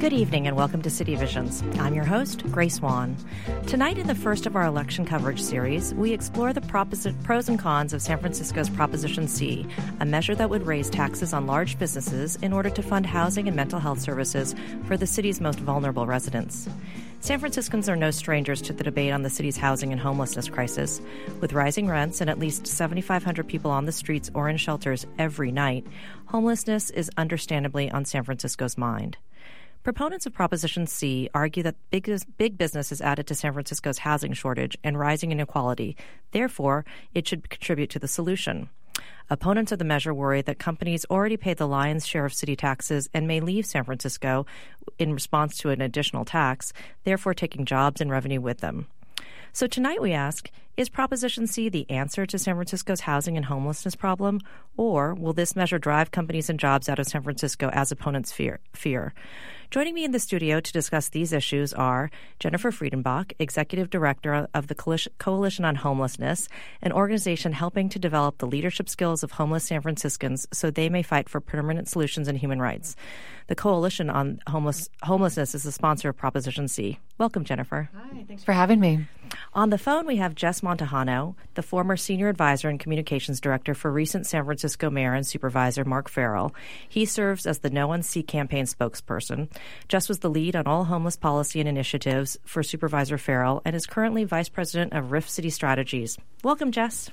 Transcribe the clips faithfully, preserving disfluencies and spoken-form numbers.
Good evening and welcome to City Visions. I'm your host, Grace Wan. Tonight in the first of our election coverage series, we explore the proposi- pros and cons of San Francisco's Proposition C, a measure that would raise taxes on large businesses in order to fund housing and mental health services for the city's most vulnerable residents. San Franciscans are no strangers to the debate on the city's housing and homelessness crisis. With rising rents and at least seven thousand five hundred people on the streets or in shelters every night, homelessness is understandably on San Francisco's mind. Proponents of Proposition C argue that big, big business is added to San Francisco's housing shortage and rising inequality. Therefore, it should contribute to the solution. Opponents of the measure worry that companies already pay the lion's share of city taxes and may leave San Francisco in response to an additional tax, therefore taking jobs and revenue with them. So tonight we ask, is Proposition C the answer to San Francisco's housing and homelessness problem, or will this measure drive companies and jobs out of San Francisco as opponents fear? fear? Joining me in the studio to discuss these issues are Jennifer Friedenbach, Executive Director of the Coalition on Homelessness, an organization helping to develop the leadership skills of homeless San Franciscans so they may fight for permanent solutions and human rights. The Coalition on Homeless, Homelessness is the sponsor of Proposition C. Welcome, Jennifer. Hi, thanks for having me. On the phone, we have Jess Montejano, the former Senior Advisor and Communications Director for recent San Francisco Mayor and Supervisor Mark Farrell. He serves as the No One C campaign spokesperson. Jess was the lead on all homeless policy and initiatives for Supervisor Farrell and is currently Vice President of Rift City Strategies. Welcome, Jess.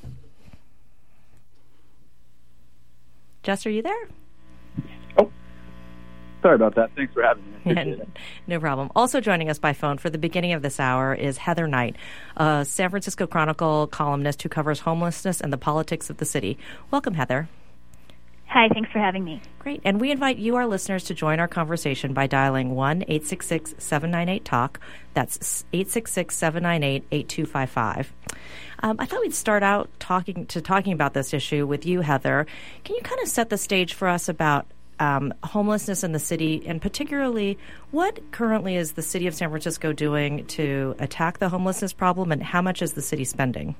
Jess, are you there? Oh, sorry about that. Thanks for having me. Yeah, no problem. Also joining us by phone for the beginning of this hour is Heather Knight, a San Francisco Chronicle columnist who covers homelessness and the politics of the city. Welcome, Heather. Hi, thanks for having me. Great. And we invite you, our listeners, to join our conversation by dialing one eight six six, seven nine eight, talk. That's eight six six, seven nine eight, eight two five five. Um, I thought we'd start out talking to talking about this issue with you, Heather. Can you kind of set the stage for us about um, homelessness in the city, and particularly what currently is the city of San Francisco doing to attack the homelessness problem, and how much is the city spending?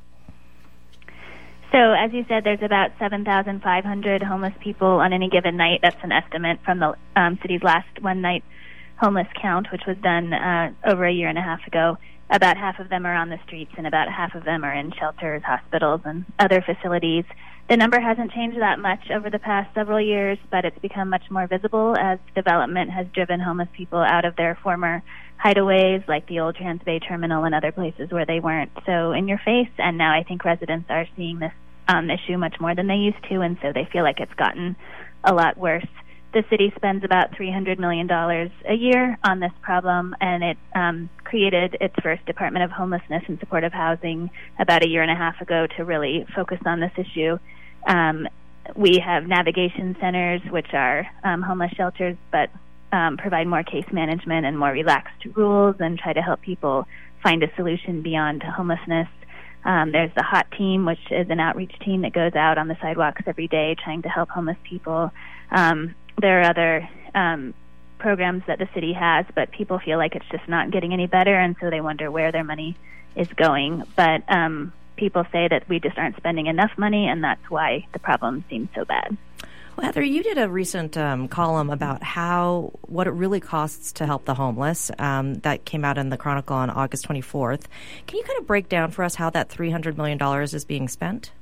So, as you said, there's about seven thousand five hundred homeless people on any given night. That's an estimate from the um, city's last one-night homeless count, which was done uh, over a year and a half ago. About half of them are on the streets, and about half of them are in shelters, hospitals, and other facilities. The number hasn't changed that much over the past several years, but it's become much more visible as development has driven homeless people out of their former hideaways, like the old Trans Bay Terminal and other places where they weren't so in your face. And now I think residents are seeing this um, issue much more than they used to, and so they feel like it's gotten a lot worse. The city spends about three hundred million dollars a year on this problem, and it um, created its first Department of Homelessness and Supportive Housing about a year and a half ago to really focus on this issue. Um, we have navigation centers, which are um, homeless shelters, but um, provide more case management and more relaxed rules and try to help people find a solution beyond homelessness. Um, there's the HOT team, which is an outreach team that goes out on the sidewalks every day trying to help homeless people. Um, there are other um, programs that the city has, but people feel like it's just not getting any better, and so they wonder where their money is going. But um, people say that we just aren't spending enough money, and that's why the problem seems so bad. Well, Heather, you did a recent um, column about how what it really costs to help the homeless. Um, that came out in the Chronicle on August twenty-fourth. Can you kind of break down for us how that three hundred million dollars is being spent?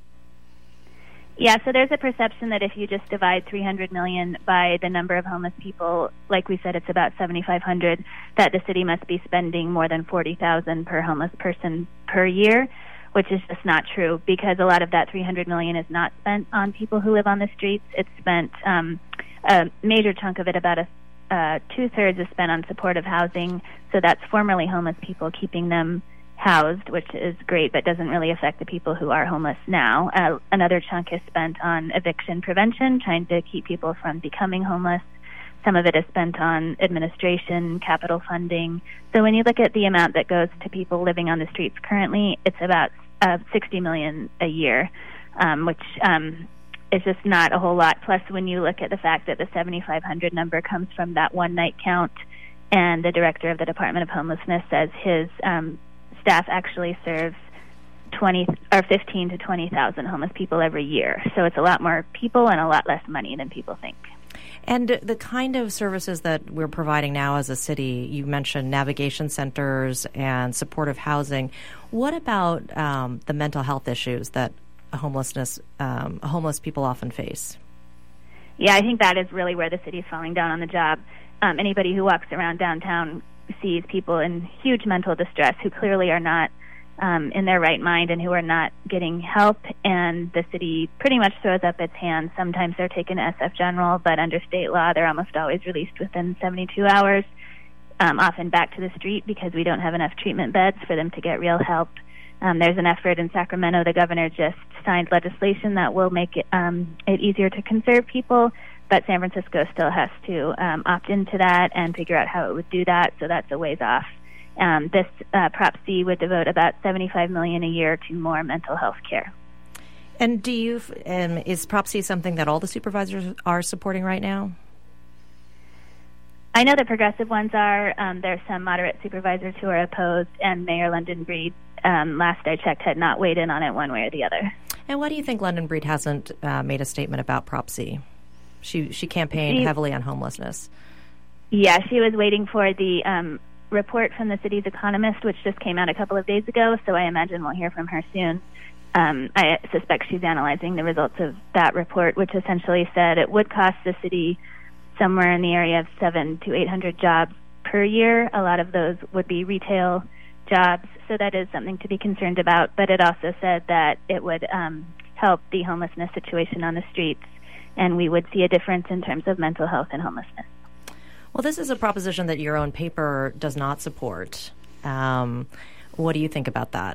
Yeah, so there's a perception that if you just divide three hundred million dollars by the number of homeless people, like we said, it's about seven thousand five hundred, that the city must be spending more than forty thousand dollars per homeless person per year, which is just not true, because a lot of that three hundred million dollars is not spent on people who live on the streets. It's spent, um, a major chunk of it, about a uh, two-thirds is spent on supportive housing, so that's formerly homeless people, keeping them housed, which is great, but doesn't really affect the people who are homeless now. Uh, another chunk is spent on eviction prevention, trying to keep people from becoming homeless. Some of it is spent on administration, capital funding. So when you look at the amount that goes to people living on the streets currently, it's about uh, sixty million dollars a year, um, which um, is just not a whole lot. Plus, when you look at the fact that the seven thousand five hundred number comes from that one-night count, and the director of the Department of Homelessness says his um, staff actually serves twenty or fifteen to twenty thousand homeless people every year. So it's a lot more people and a lot less money than people think. And the kind of services that we're providing now as a city, you mentioned navigation centers and supportive housing. What about um, the mental health issues that homelessness, um, homeless people often face? Yeah, I think that is really where the city is falling down on the job. Um, anybody who walks around downtown sees people in huge mental distress who clearly are not um, in their right mind and who are not getting help, and the city pretty much throws up its hands. Sometimes they're taken to S F General, but under state law, they're almost always released within seventy-two hours, um, often back to the street because we don't have enough treatment beds for them to get real help. Um, there's an effort in Sacramento. The governor just signed legislation that will make it, um, it easier to conserve people, but San Francisco still has to um, opt into that and figure out how it would do that, so that's a ways off. Um, this uh, Prop C would devote about seventy-five million dollars a year to more mental health care. And do you, um, is Prop C something that all the supervisors are supporting right now? I know the progressive ones are. Um, there are some moderate supervisors who are opposed, and Mayor London Breed, um, last I checked, had not weighed in on it one way or the other. And why do you think London Breed hasn't uh, made a statement about Prop C? She she campaigned she, heavily on homelessness. Yeah, she was waiting for the um, report from the city's economist, which just came out a couple of days ago, so I imagine we'll hear from her soon. Um, I suspect she's analyzing the results of that report, which essentially said it would cost the city somewhere in the area of seven to eight hundred jobs per year. A lot of those would be retail jobs, so that is something to be concerned about. But it also said that it would um, help the homelessness situation on the streets, and we would see a difference in terms of mental health and homelessness. Well, this is a proposition that your own paper does not support. Um, what do you think about that?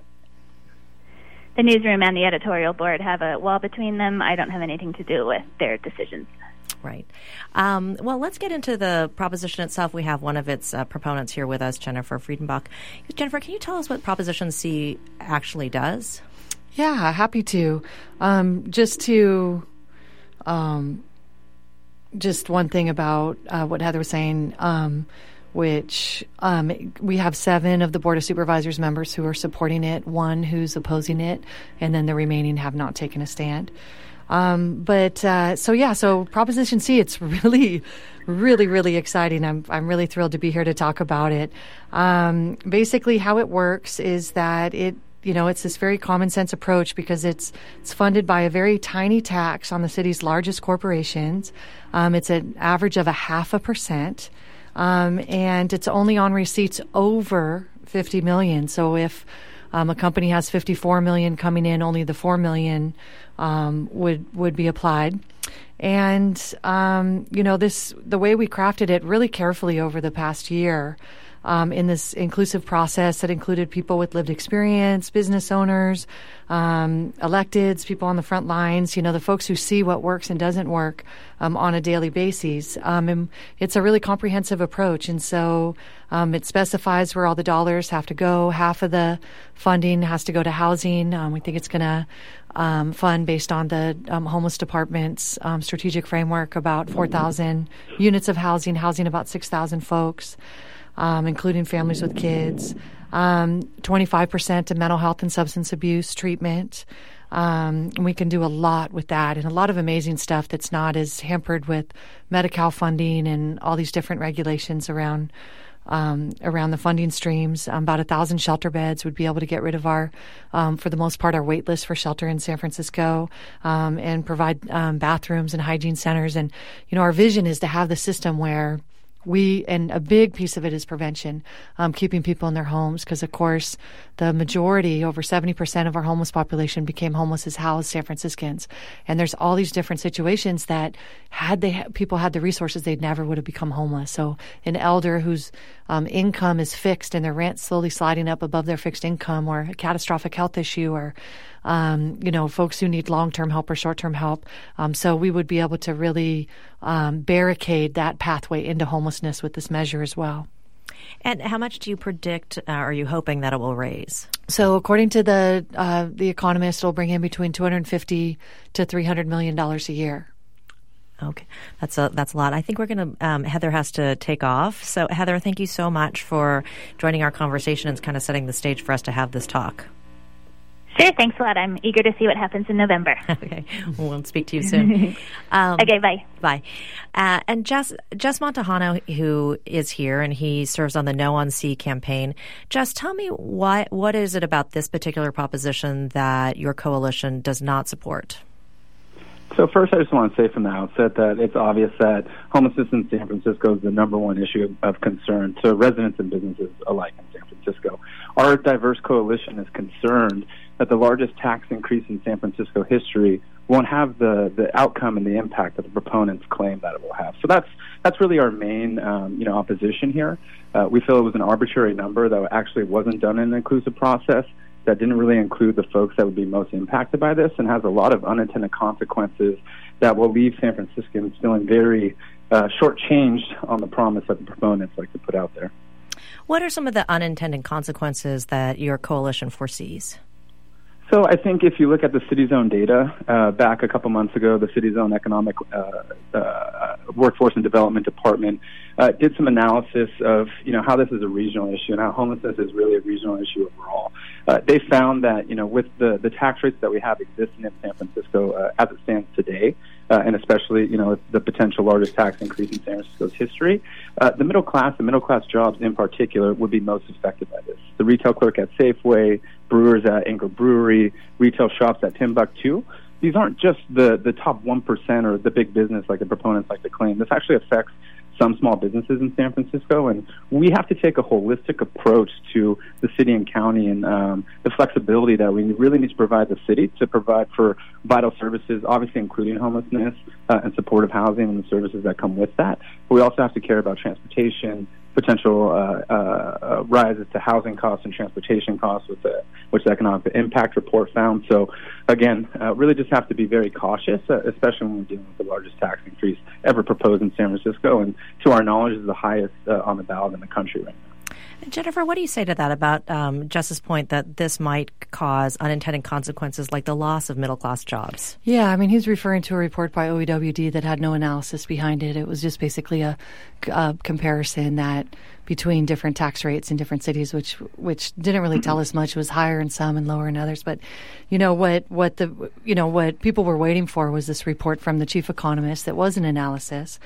The newsroom and the editorial board have a wall between them. I don't have anything to do with their decisions. Right. Um, well, let's get into the proposition itself. We have one of its uh, proponents here with us, Jennifer Friedenbach. Jennifer, can you tell us what Proposition C actually does? Yeah, happy to. Um, just to, um, just one thing about uh, what Heather was saying, um, which um, we have seven of the Board of Supervisors members who are supporting it, one who's opposing it, and then the remaining have not taken a stand. Um, but, uh, so yeah, so Proposition C, it's really, really, really exciting. I'm, I'm really thrilled to be here to talk about it. Um, basically how it works is that it, you know, it's this very common sense approach because it's, it's funded by a very tiny tax on the city's largest corporations. Um, it's an average of a half a percent. Um, and it's only on receipts over fifty million. So if, um, a company has fifty-four million coming in, only the four million Um, would would be applied. And, um, you know, this the way we crafted it really carefully over the past year um, in this inclusive process that included people with lived experience, business owners, um, electeds, people on the front lines, you know, the folks who see what works and doesn't work um, on a daily basis. Um, and it's a really comprehensive approach. And so um, it specifies where all the dollars have to go. Half of the funding has to go to housing. Um, we think it's going to Um, fund based on the um, homeless department's um, strategic framework, about four thousand units of housing, housing about six thousand folks, um, including families with kids, um, twenty-five percent to mental health and substance abuse treatment. Um, and we can do a lot with that and a lot of amazing stuff that's not as hampered with Medi-Cal funding and all these different regulations around Um, around the funding streams. Um, about a thousand shelter beds would be able to get rid of our, um, for the most part, our wait list for shelter in San Francisco, um, and provide um, bathrooms and hygiene centers. And, you know, our vision is to have the system where we, and a big piece of it is prevention, um, keeping people in their homes, because, of course, the majority, over seventy percent of our homeless population became homeless as housed San Franciscans. And there's all these different situations that had they people had the resources, they never would have become homeless. So an elder whose um, income is fixed and their rent slowly sliding up above their fixed income, or a catastrophic health issue, or Um, you know, folks who need long-term help or short-term help. Um, so we would be able to really um, barricade that pathway into homelessness with this measure as well. And how much do you predict, uh, are you hoping that it will raise? So according to the uh, the Economist, it'll bring in between two hundred fifty to three hundred million dollars a year. Okay, that's a that's a lot. I think we're going to, um, Heather has to take off. So Heather, thank you so much for joining our conversation and kind of setting the stage for us to have this talk. Sure, thanks a lot. I'm eager to see what happens in November. Okay, we'll speak to you soon. Um, okay, bye. Bye. Uh, and Jess, Jess Montejano, who is here, and he serves on the No on C campaign. Jess, tell me why, what is it about this particular proposition that your coalition does not support? So first, I just want to say from the outset that it's obvious that homelessness in San Francisco is the number one issue of concern to residents and businesses alike in San Francisco. Our diverse coalition is concerned that the largest tax increase in San Francisco history won't have the, the outcome and the impact that the proponents claim that it will have. So that's that's really our main um, you know opposition here. Uh, we feel it was an arbitrary number that actually wasn't done in an inclusive process, that didn't really include the folks that would be most impacted by this, and has a lot of unintended consequences that will leave San Franciscans feeling very uh, shortchanged on the promise that the proponents like to put out there. What are some of the unintended consequences that your coalition foresees? So I think if you look at the city's own data, uh, back a couple months ago, the city's own economic uh, uh, workforce and development department uh, did some analysis of, you know, how this is a regional issue and how homelessness is really a regional issue overall. Uh, they found that, you know, with the, the tax rates that we have existing in San Francisco uh, as it stands today, uh, and especially, you know, the potential largest tax increase in San Francisco's history, uh, the middle class, the middle class jobs in particular, would be most affected by this. The retail clerk at Safeway, brewers at Anchor Brewery, retail shops at Timbuktu. These aren't just the, the top one percent or the big business like the proponents like to claim. This actually affects some small businesses in San Francisco, and we have to take a holistic approach to the city and county and um, the flexibility that we really need to provide the city to provide for vital services, obviously including homelessness uh, and supportive housing and the services that come with that. But we also have to care about transportation, potential uh, uh, rises to housing costs and transportation costs, with the, which the economic impact report found. So, again, uh, really just have to be very cautious, uh, especially when we're dealing with the largest tax increase ever proposed in San Francisco, and to our knowledge is the highest uh, on the ballot in the country right now. Jennifer, what do you say to that about um, Jess's point that this might cause unintended consequences like the loss of middle-class jobs? Yeah, I mean, he's referring to a report by O E W D that had no analysis behind it. It was just basically a, a comparison that between different tax rates in different cities, which which didn't really tell us much. It was higher in some and lower in others. But, you know, what what the you know what people were waiting for was this report from the chief economist that was an analysis.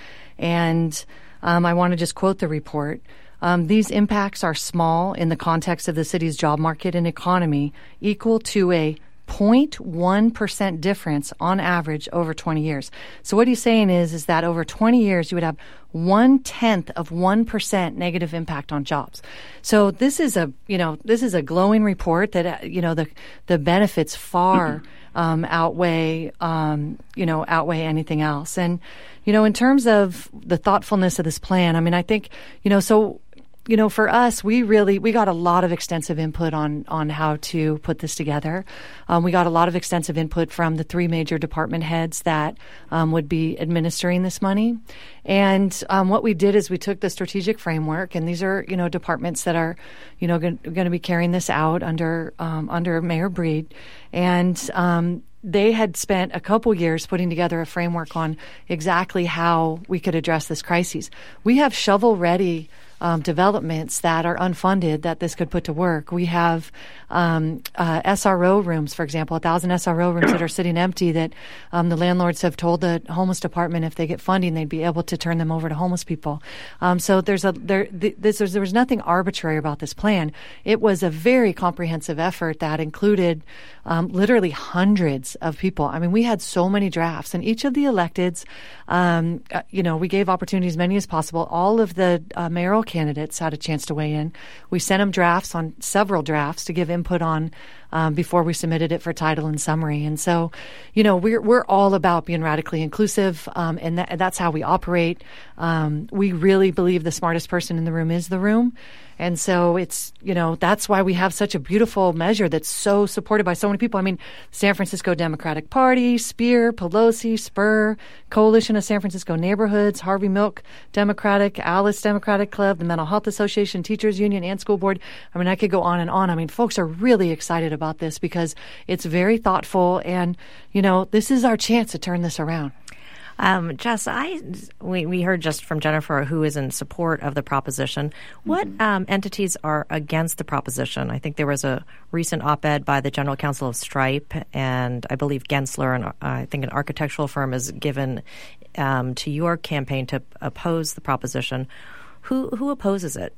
And um, I want to just quote the report. Um, these impacts are small in the context of the city's job market and economy, equal to a zero point one percent difference on average over twenty years. So what he's saying is, is that over twenty years, you would have one-tenth of one percent negative impact on jobs. So this is a, you know, this is a glowing report that, uh, you know, the, the benefits far um, outweigh, um, you know, outweigh anything else. And, you know, in terms of the thoughtfulness of this plan, I mean, I think, you know, so You know, for us, we really, we got a lot of extensive input on, on how to put this together. Um, we got a lot of extensive input from the three major department heads that um, would be administering this money. And um, what we did is we took the strategic framework, and these are, you know, departments that are, you know, going to be carrying this out under, um, under Mayor Breed. And, um, they had spent a couple years putting together a framework on exactly how we could address this crisis. We have shovel-ready Um, developments that are unfunded that this could put to work. We have um, uh, S R O rooms, for example, a thousand S R O rooms that are sitting empty that um, the landlords have told the homeless department if they get funding, they'd be able to turn them over to homeless people. Um, so there's a there this, there's, there was nothing arbitrary about this plan. It was a very comprehensive effort that included um, literally hundreds of people. I mean, we had so many drafts, and each of the electeds, um, uh, you know, we gave opportunities, many as possible. All of the uh, mayoral candidates had a chance to weigh in. We sent them drafts on several drafts to give input on um, before we submitted it for title and summary. And so, you know, we're we're all about being radically inclusive, um, and that, that's how we operate. Um, we really believe the smartest person in the room is the room. And so it's, you know, that's why we have such a beautiful measure that's so supported by so many people. I mean, San Francisco Democratic Party, Spear, Pelosi, Spur, Coalition of San Francisco Neighborhoods, Harvey Milk Democratic, Alice Democratic Club, the Mental Health Association, Teachers Union, and School Board. I mean, I could go on and on. I mean, folks are really excited about this because it's very thoughtful, and, you know, this is our chance to turn this around. Um, Jess, I we, we heard just from Jennifer who is in support of the proposition. What mm-hmm. um, entities are against the proposition? I think there was a recent op-ed by the General Counsel of Stripe, and I believe Gensler, and uh, I think an architectural firm, is given um, to your campaign to oppose the proposition. Who who opposes it?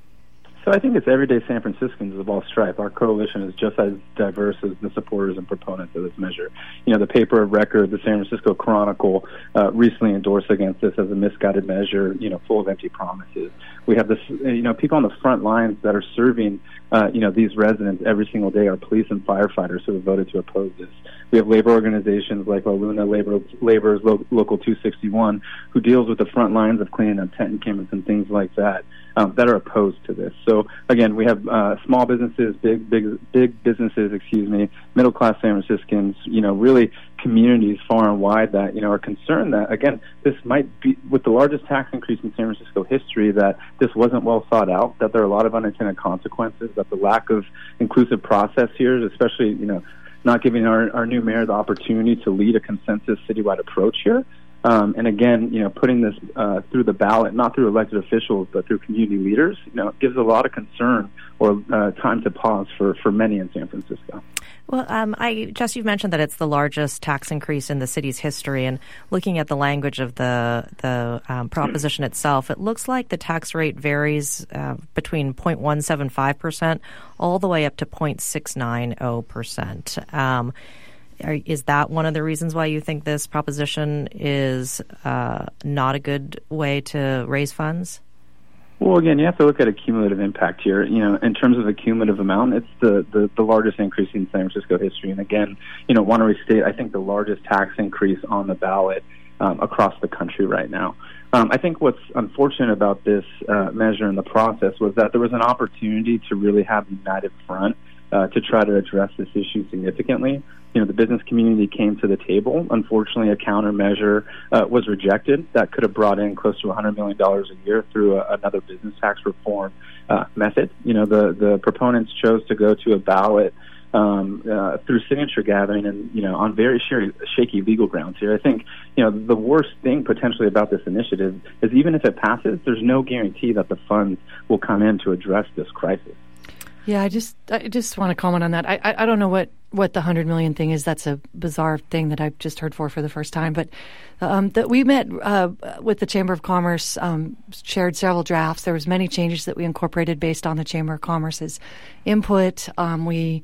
So I think it's everyday San Franciscans of all stripe. Our coalition is just as diverse as the supporters and proponents of this measure. You know, the paper of record, the San Francisco Chronicle, uh, recently endorsed against this as a misguided measure, you know, full of empty promises. We have this, you know, people on the front lines that are serving, uh, you know, these residents every single day are police and firefighters who have voted to oppose this. We have labor organizations like La Luna Labor, Labor's Lo- Local two sixty-one, who deals with the front lines of cleaning up tent encampments and things like that, um, that are opposed to this. So, again, we have uh, small businesses, big, big, big businesses, excuse me, middle-class San Franciscans, you know, really communities far and wide that, you know, are concerned that, again, this might be, with the largest tax increase in San Francisco history, that this wasn't well thought out, that there are a lot of unintended consequences, that the lack of inclusive process here, especially, you know, not giving our, our new mayor the opportunity to lead a consensus citywide approach here. Um, and again, you know, putting this uh, through the ballot, not through elected officials, but through community leaders, you know, gives a lot of concern or uh, time to pause for, for many in San Francisco. Well, um, I, Jess, you've mentioned that it's the largest tax increase in the city's history, and looking at the language of the the um, proposition itself, it looks like the tax rate varies uh, between zero point one seven five percent all the way up to zero point six nine zero percent. Um, are, is that one of the reasons why you think this proposition is uh, not a good way to raise funds? Well, again, you have to look at a cumulative impact here. You know, in terms of the cumulative amount, it's the, the, the largest increase in San Francisco history. And again, you know, want to restate, I think, the largest tax increase on the ballot um, across the country right now. Um, I think what's unfortunate about this uh, measure in the process was that there was an opportunity to really have a united front uh, to try to address this issue significantly. You know, the business community came to the table. Unfortunately, a countermeasure uh, was rejected that could have brought in close to one hundred million dollars a year through a, another business tax reform uh, method. You know, the, the proponents chose to go to a ballot um, uh, through signature gathering and, you know, on very shaky legal grounds here. I think, you know, the worst thing potentially about this initiative is even if it passes, there's no guarantee that the funds will come in to address this crisis. Yeah, I just I just want to comment on that. I I, I don't know what, what the hundred million thing is. That's a bizarre thing that I've just heard for for the first time. But um, that we met uh, with the Chamber of Commerce, um, shared several drafts. There was many changes that we incorporated based on the Chamber of Commerce's input. Um, we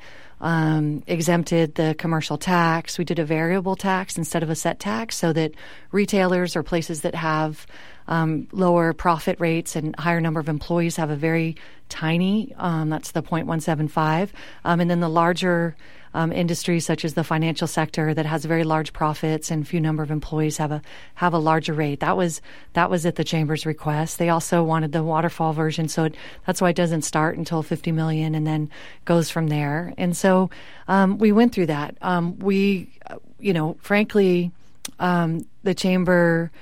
um, exempted the commercial tax. We did a variable tax instead of a set tax, so that retailers or places that have Um, lower profit rates and higher number of employees have a very tiny, um, that's the zero point one seven five. Um, and then the larger um, industries, such as the financial sector that has very large profits and few number of employees, have a have a larger rate. That was that was at the Chamber's request. They also wanted the waterfall version, so it, that's why it doesn't start until fifty million and then goes from there. And so um, we went through that. Um, we, you know, frankly, um, the Chamber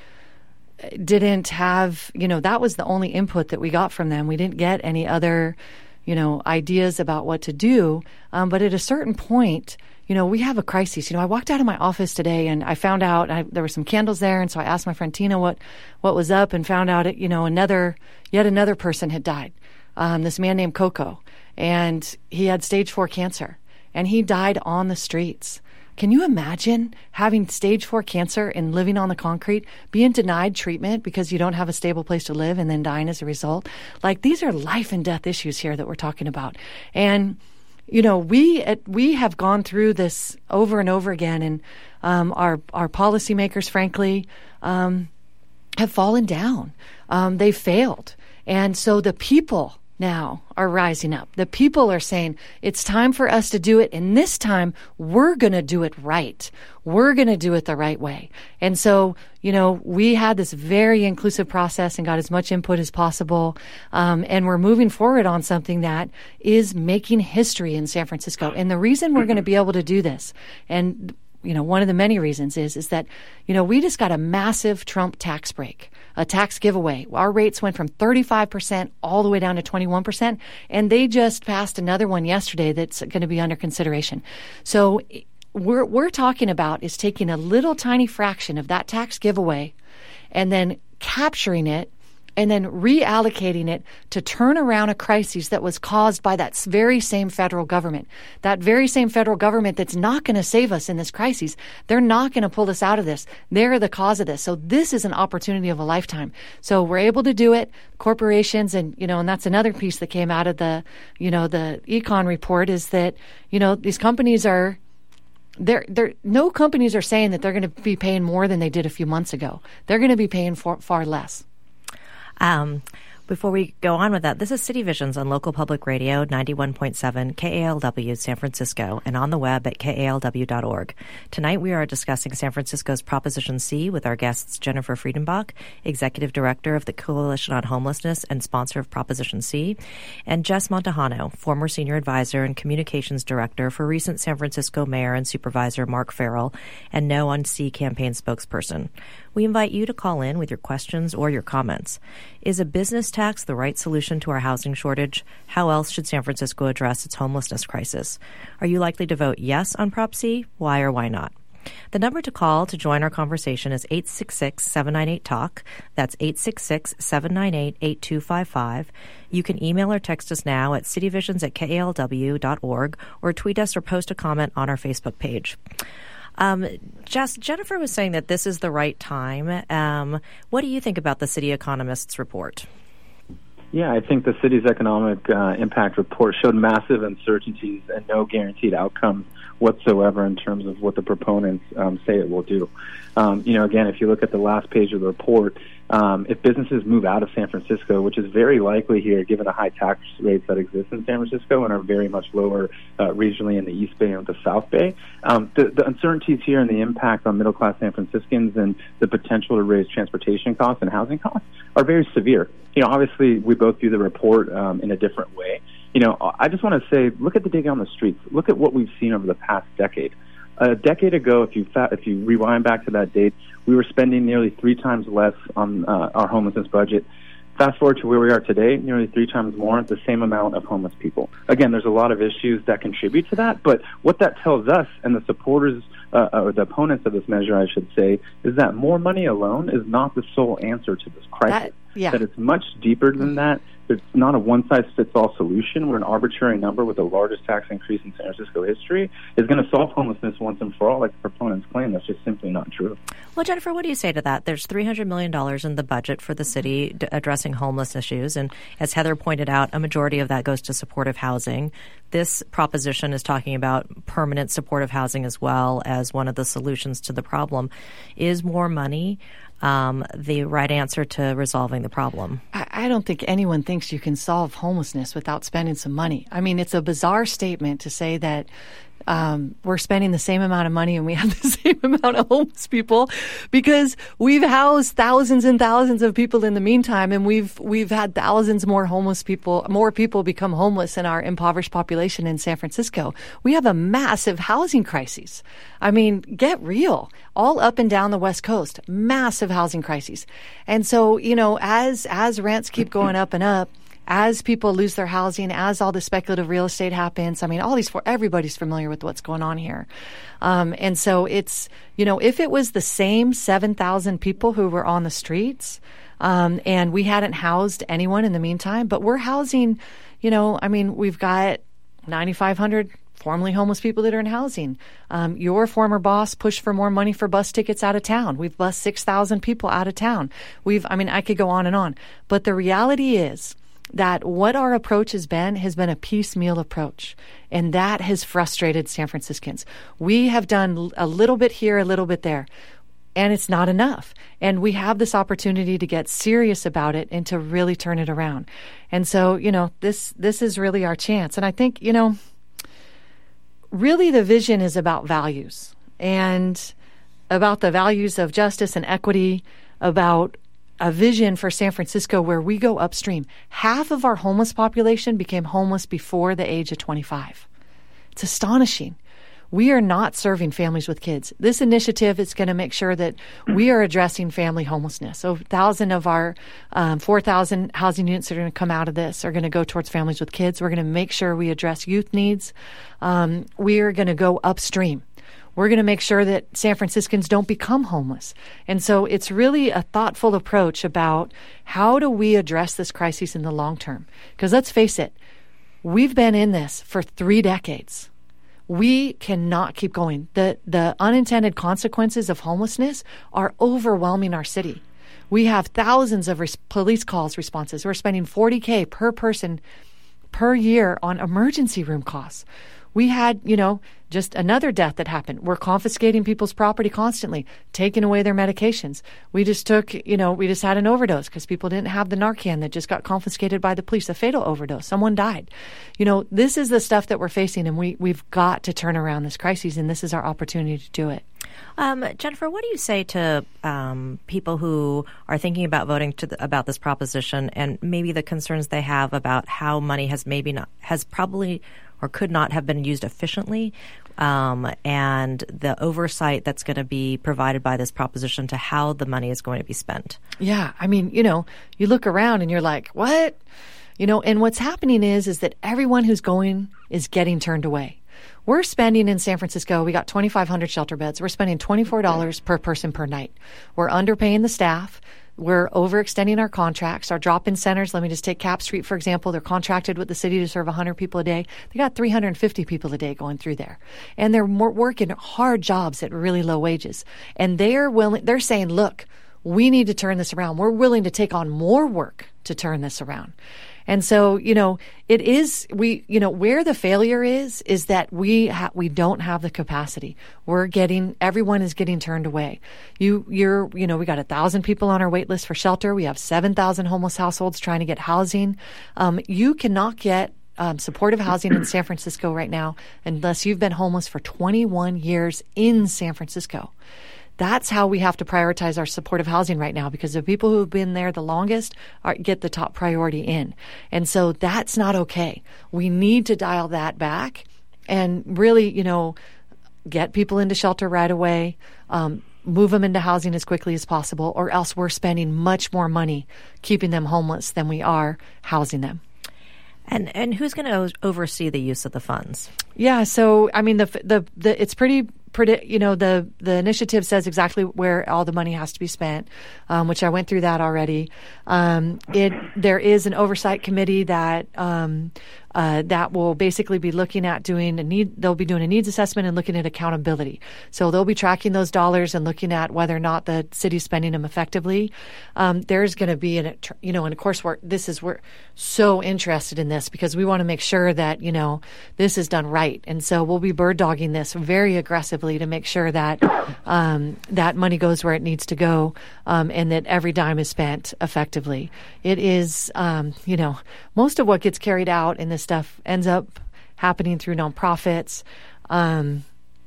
didn't have, you know, that was the only input that we got from them. We didn't get any other, you know, ideas about what to do. Um, but at a certain point, you know, we have a crisis. You know, I walked out of my office today and I found out I, there were some candles there. And so I asked my friend Tina what, what was up and found out, it, you know, another, yet another person had died. Um, this man named Coco, and he had stage four cancer, and he died on the streets. Can you imagine having stage four cancer and living on the concrete, being denied treatment because you don't have a stable place to live, and then dying as a result? Like, these are life and death issues here that we're talking about. And, you know, we at, we have gone through this over and over again, and um, our, our policymakers, frankly, um, have fallen down. Um, they've failed. And so the people now are rising up. The people are saying, it's time for us to do it, and this time we're going to do it right. We're going to do it the right way. And so, you know, we had this very inclusive process and got as much input as possible, um, and we're moving forward on something that is making history in San Francisco. And the reason we're going to be able to do this, and you know, one of the many reasons is is that, you know, we just got a massive Trump tax break, a tax giveaway. Our rates went from thirty-five percent all the way down to twenty-one percent, and they just passed another one yesterday that's going to be under consideration. So we're we're talking about is taking a little tiny fraction of that tax giveaway and then capturing it and then reallocating it to turn around a crisis that was caused by that very same federal government. That very same federal government that's not going to save us in this crisis. They're not going to pull us out of this. They're the cause of this. So this is an opportunity of a lifetime. So we're able to do it. Corporations and, you know, and that's another piece that came out of the, you know, the econ report is that, you know, these companies are, They're, they're, no companies are saying that they're going to be paying more than they did a few months ago. They're going to be paying for, far less. Um, before we go on with that, this is City Visions on local public radio, ninety-one point seven K A L W San Francisco, and on the web at K A L W dot org. Tonight we are discussing San Francisco's Proposition C with our guests Jennifer Friedenbach, Executive Director of the Coalition on Homelessness and sponsor of Proposition C, and Jess Montejano, former Senior Advisor and Communications Director for recent San Francisco Mayor and Supervisor Mark Farrell and No on C campaign spokesperson. We invite you to call in with your questions or your comments. Is a business tax the right solution to our housing shortage? How else should San Francisco address its homelessness crisis? Are you likely to vote yes on Prop C? Why or why not? The number to call to join our conversation is eight six six, seven nine eight, talk. That's eight six six, seven nine eight, eight two five five. You can email or text us now at cityvisions at K A L W dot org or tweet us or post a comment on our Facebook page. Um, Jess, Jennifer was saying that this is the right time. Um, what do you think about the City Economist's report? Yeah, I think the city's economic uh, impact report showed massive uncertainties and no guaranteed outcomes whatsoever in terms of what the proponents um, say it will do. Um, you know, again, if you look at the last page of the report, um, if businesses move out of San Francisco, which is very likely here given the high tax rates that exist in San Francisco and are very much lower uh, regionally in the East Bay and the South Bay, um, the, the uncertainties here and the impact on middle-class San Franciscans and the potential to raise transportation costs and housing costs are very severe. You know, obviously, we both view the report um, in a different way. You know, I just want to say, look at the digging on the streets. Look at what we've seen over the past decade. A decade ago, if you fa- if you rewind back to that date, we were spending nearly three times less on uh, our homelessness budget. Fast forward to where we are today, nearly three times more, the same amount of homeless people. Again, there's a lot of issues that contribute to that, but what that tells us and the supporters uh, or the opponents of this measure, I should say, is that more money alone is not the sole answer to this crisis. That, yeah. That it's much deeper than that. It's not a one-size-fits-all solution where an arbitrary number with the largest tax increase in San Francisco history is going to solve homelessness once and for all, like the proponents claim. That's just simply not true. Well, Jennifer, what do you say to that? There's three hundred million dollars in the budget for the city d- addressing homeless issues, and as Heather pointed out, a majority of that goes to supportive housing. This proposition is talking about permanent supportive housing as well as one of the solutions to the problem. Is more money Um, the right answer to resolving the problem? I, I don't think anyone thinks you can solve homelessness without spending some money. I mean, it's a bizarre statement to say that um, we're spending the same amount of money and we have the same amount of homeless people, because we've housed thousands and thousands of people in the meantime, and we've we've had thousands more homeless people, more people become homeless in our impoverished population in San Francisco. We have a massive housing crisis. I mean, get real. All up and down the West Coast, massive housing crises. And so, you know, as as rents keep going up and up, as people lose their housing, as all the speculative real estate happens, I mean, all these, everybody's familiar with what's going on here. Um, and so it's, you know, if it was the same seven thousand people who were on the streets, um, and we hadn't housed anyone in the meantime, but we're housing, you know, I mean, we've got ninety-five hundred formerly homeless people that are in housing. Um, your former boss pushed for more money for bus tickets out of town. We've bused six thousand people out of town. We've, I mean, I could go on and on. But the reality is that what our approach has been has been a piecemeal approach, and that has frustrated San Franciscans. We have done a little bit here, a little bit there, and it's not enough. And we have this opportunity to get serious about it and to really turn it around. And so, you know, this this is really our chance. And I think, you know, really the vision is about values, and about the values of justice and equity, about a vision for San Francisco where we go upstream. Half of our homeless population became homeless before the age of twenty-five. It's astonishing. We are not serving families with kids. This initiative is going to make sure that we are addressing family homelessness. So one thousand of our um, four thousand housing units that are going to come out of this are going to go towards families with kids. We're going to make sure we address youth needs. Um, we are going to go upstream. we're going to make sure that San Franciscans don't become homeless. And so it's really a thoughtful approach about how do we address this crisis in the long term? Because let's face it, we've been in this for three decades. We cannot keep going. The the unintended consequences of homelessness are overwhelming our city. We have thousands of res- police calls responses. We're spending forty thousand per person per year on emergency room costs. We had, you know, just another death that happened. We're confiscating people's property constantly, taking away their medications. We just took, you know, we just had an overdose because people didn't have the Narcan that just got confiscated by the police, a fatal overdose. Someone died. You know, this is the stuff that we're facing, and we, we've got to turn around this crisis, and this is our opportunity to do it. Um, Jennifer, what do you say to um, people who are thinking about voting to the, about this proposition and maybe the concerns they have about how money has maybe not, has probably or could not have been used efficiently, um, and the oversight that's going to be provided by this proposition to how the money is going to be spent? Yeah, I mean, you know, you look around and you're like, what? You know, and what's happening is, is that everyone who's going is getting turned away. We're spending in San Francisco, we got twenty-five hundred shelter beds. We're spending twenty-four dollars per person per night. We're underpaying the staff. We're overextending our contracts. Our drop-in centers, let me just take Cap Street, for example. They're contracted with the city to serve one hundred people a day. They got three hundred fifty people a day going through there. And they're more working hard jobs at really low wages. And they're willing, they're saying, look, we need to turn this around. We're willing to take on more work to turn this around. And so, you know, it is, we, you know, where the failure is, is that we ha- we don't have the capacity. We're getting, everyone is getting turned away. You, you're, you know, we got a thousand people on our wait list for shelter. We have seven thousand homeless households trying to get housing. Um, you cannot get um, supportive housing in San Francisco right now unless you've been homeless for twenty-one years in San Francisco. That's how we have to prioritize our supportive housing right now, because the people who have been there the longest are, get the top priority in. And so that's not okay. We need to dial that back and really, you know, get people into shelter right away, um, move them into housing as quickly as possible, or else we're spending much more money keeping them homeless than we are housing them. And and who's going to oversee the use of the funds? Yeah, so I mean the the, the it's pretty pretty you know the the initiative says exactly where all the money has to be spent, um, which I went through that already. Um, it there is an oversight committee that um, uh, that will basically be looking at doing a need. They'll be doing a needs assessment and looking at accountability. So they'll be tracking those dollars and looking at whether or not the city's spending them effectively. Um, there's going to be an you know and of course we're this is we're so interested in this because we want to make sure that you know this is done right, and so we'll be bird dogging this very aggressively to make sure that um, that money goes where it needs to go, um, and that every dime is spent effectively. It is, um, you know, most of what gets carried out in this stuff ends up happening through nonprofits, um,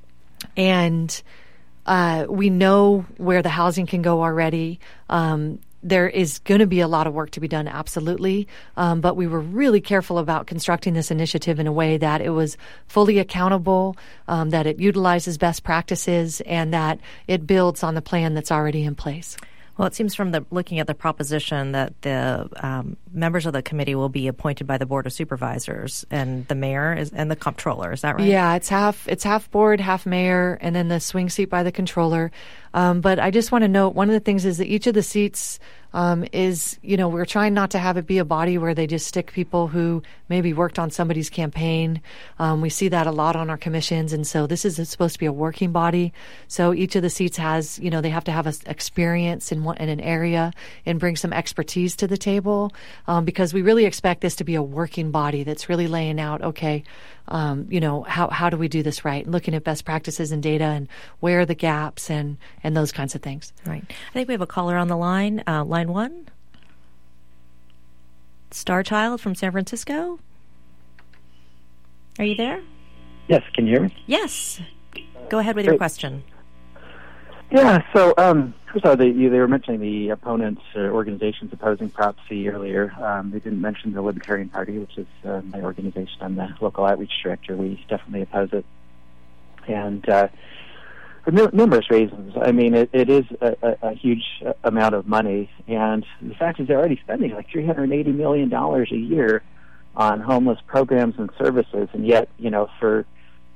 and uh, we know where the housing can go already. Um, There is going to be a lot of work to be done, absolutely. Um, but we were really careful about constructing this initiative in a way that it was fully accountable, um, that it utilizes best practices, and that it builds on the plan that's already in place. Well, it seems from the looking at the proposition that the um, members of the committee will be appointed by the Board of Supervisors, and the mayor is, and the comptroller. Is that right? Yeah, it's half it's half board, half mayor, and then the swing seat by the controller. Um, but I just want to note one of the things is that each of the seats um, is, you know, we're trying not to have it be a body where they just stick people who maybe worked on somebody's campaign. Um, we see that a lot on our commissions. And so this is supposed to be a working body. So each of the seats has, you know, they have to have a experience in one, in an area and bring some expertise to the table, um, because we really expect this to be a working body that's really laying out, okay, Um, you know, how how do we do this right? Looking at best practices and data and where are the gaps and, and those kinds of things. Right. I think we have a caller on the line. Uh, line one. Starchild from San Francisco. Are you there? Yes. Can you hear me? Yes. Go ahead with your question. Yeah. So, um, first of all, they, you, they were mentioning the opponents, uh, organizations opposing Prop C earlier. Um, they didn't mention the Libertarian Party, which is uh, my organization. I'm the local outreach director. We definitely oppose it, and uh, for n- numerous reasons. I mean, it, it is a, a, a huge amount of money, and the fact is they're already spending like three hundred eighty million dollars a year on homeless programs and services, and yet, you know, for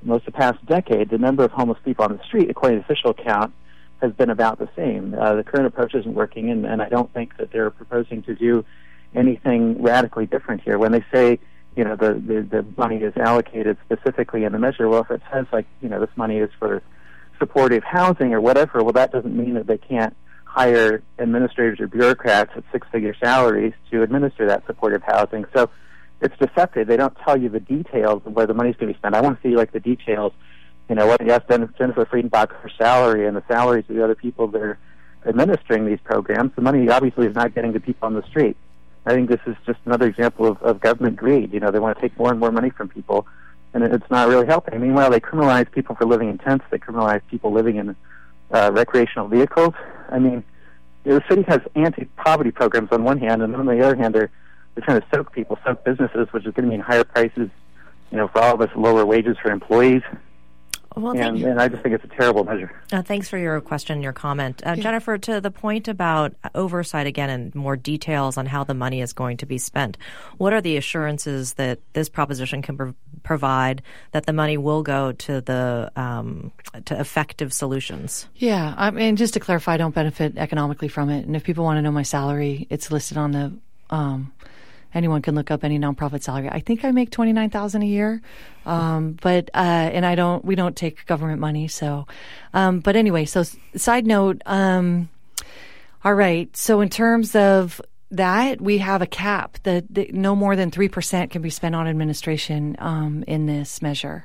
most of the past decade, the number of homeless people on the street, according to official count, has been about the same. Uh, the current approach isn't working, and, and I don't think that they're proposing to do anything radically different here. When they say, you know, the, the, the money is allocated specifically in the measure, well, if it says, like, you know, this money is for supportive housing or whatever, well, that doesn't mean that they can't hire administrators or bureaucrats at six-figure salaries to administer that supportive housing. So it's deceptive. They don't tell you the details of where the money's going to be spent. I want to see, like, the details. You know, what you asked Jennifer Friedenbach her salary and the salaries of the other people that are administering these programs. The money obviously is not getting to people on the street. I think this is just another example of, of government greed. You know, they want to take more and more money from people, and it's not really helping. Meanwhile, they criminalize people for living in tents. They criminalize people living in uh, recreational vehicles. I mean, the city has anti-poverty programs on one hand, and on the other hand, they're, they're trying to soak people, soak businesses, which is going to mean higher prices, you know, for all of us, lower wages for employees. Well, and, and I just think it's a terrible measure. Uh, thanks for your question, your comment. Uh, yeah. Jennifer, to the point about oversight again and more details on how the money is going to be spent, what are the assurances that this proposition can pro- provide that the money will go to the um, to effective solutions? Yeah, I mean, just to clarify, I don't benefit economically from it. And if people want to know my salary, it's listed on the um, anyone can look up any nonprofit salary. I think I make twenty-nine thousand dollars a year. Um, but, uh, and I don't, we don't take government money. So, um, but anyway, so side note, um, all right. So in terms of that, we have a cap that, that no more than three percent can be spent on administration, um, in this measure.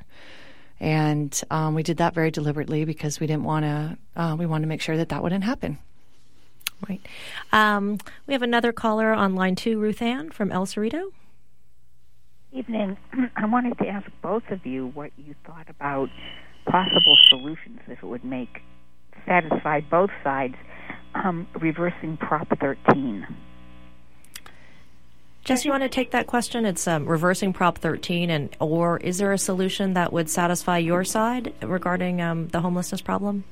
And, um, we did that very deliberately because we didn't want to, uh, we wanted to make sure that that wouldn't happen. Right. Um, we have another caller on line two, Ruth Ann from El Cerrito. Evening. I wanted to ask both of you what you thought about possible solutions if it would make satisfy both sides, um, reversing Prop thirteen. Jess, you want to take that question? It's um, reversing Prop thirteen, and or is there a solution that would satisfy your side regarding um, the homelessness problem?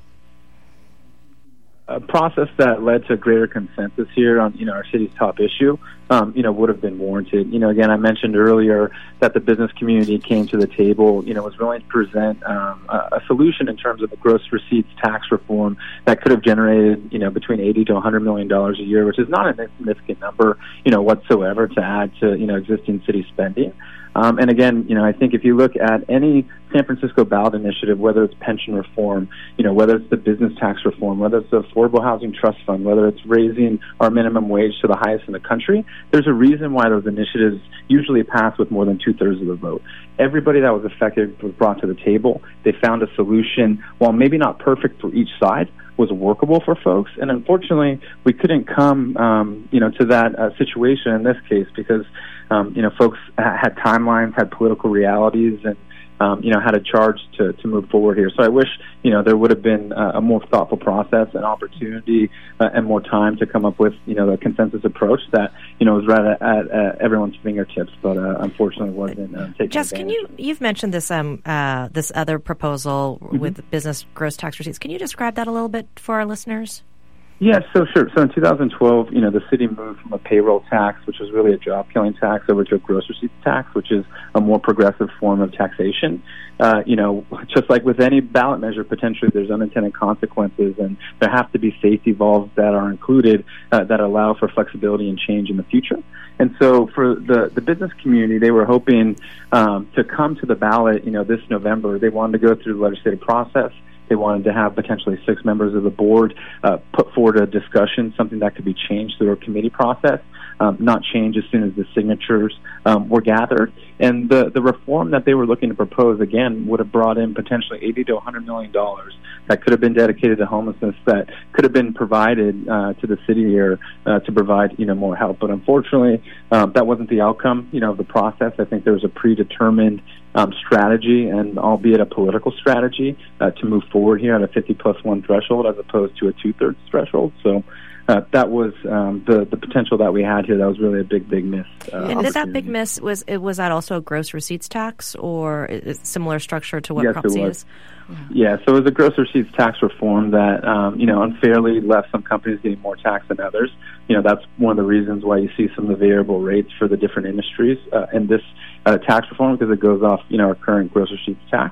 A process that led to greater consensus here on, you know, our city's top issue, um, you know, would have been warranted. You know, again, I mentioned earlier that the business community came to the table, you know, was willing to present um, a, a solution in terms of the gross receipts tax reform that could have generated, you know, between eighty to one hundred million dollars a year, which is not a significant number, you know, whatsoever to add to, you know, existing city spending. Um, and again, you know, I think if you look at any San Francisco ballot initiative, whether it's pension reform, you know, whether it's the business tax reform, whether it's the Affordable Housing Trust Fund, whether it's raising our minimum wage to the highest in the country, there's a reason why those initiatives usually pass with more than two-thirds of the vote. Everybody that was affected was brought to the table. They found a solution, while maybe not perfect for each side, was workable for folks. And unfortunately, we couldn't come, um, you know, to that uh, situation in this case because, um, you know, folks had timelines, had political realities, and Um, you know, had a charge to, to move forward here. So I wish, you know, there would have been uh, a more thoughtful process and opportunity uh, and more time to come up with, you know, the consensus approach that, you know, was right at, at, at everyone's fingertips, but uh, unfortunately wasn't uh, taken Jess, can you, you've mentioned this um uh, this other proposal mm-hmm. with business gross tax receipts. Can you describe that a little bit for our listeners? Yeah, so sure. So in two thousand twelve, you know, the city moved from a payroll tax, which was really a job-killing tax, over to a gross receipts tax, which is a more progressive form of taxation. Uh, you know, just like with any ballot measure, potentially there's unintended consequences, and there have to be safety valves that are included uh, that allow for flexibility and change in the future. And so for the, the business community, they were hoping um, to come to the ballot, you know, this November. They wanted to go through the legislative process. They wanted to have potentially six members of the board uh, put forward a discussion, something that could be changed through a committee process, um, not change as soon as the signatures um, were gathered. And the, the reform that they were looking to propose, again, would have brought in potentially eighty to one hundred million dollars that could have been dedicated to homelessness, that could have been provided uh, to the city here uh, to provide, you know, more help. But unfortunately, um, that wasn't the outcome, you know, of the process. I think there was a predetermined Um, strategy, and albeit a political strategy, uh, to move forward here at a fifty plus one threshold as opposed to a two-thirds threshold. So uh, that was um, the the potential that we had here. That was really a big, big miss. Uh, and did that big miss, was it was that also a gross receipts tax, or is it similar structure to what yes, Prop C is? Yeah, so it was a gross receipts tax reform that, um, you know, unfairly left some companies getting more tax than others. You know, that's one of the reasons why you see some of the variable rates for the different industries uh, in this uh, tax reform, because it goes off, you know, our current gross receipts tax.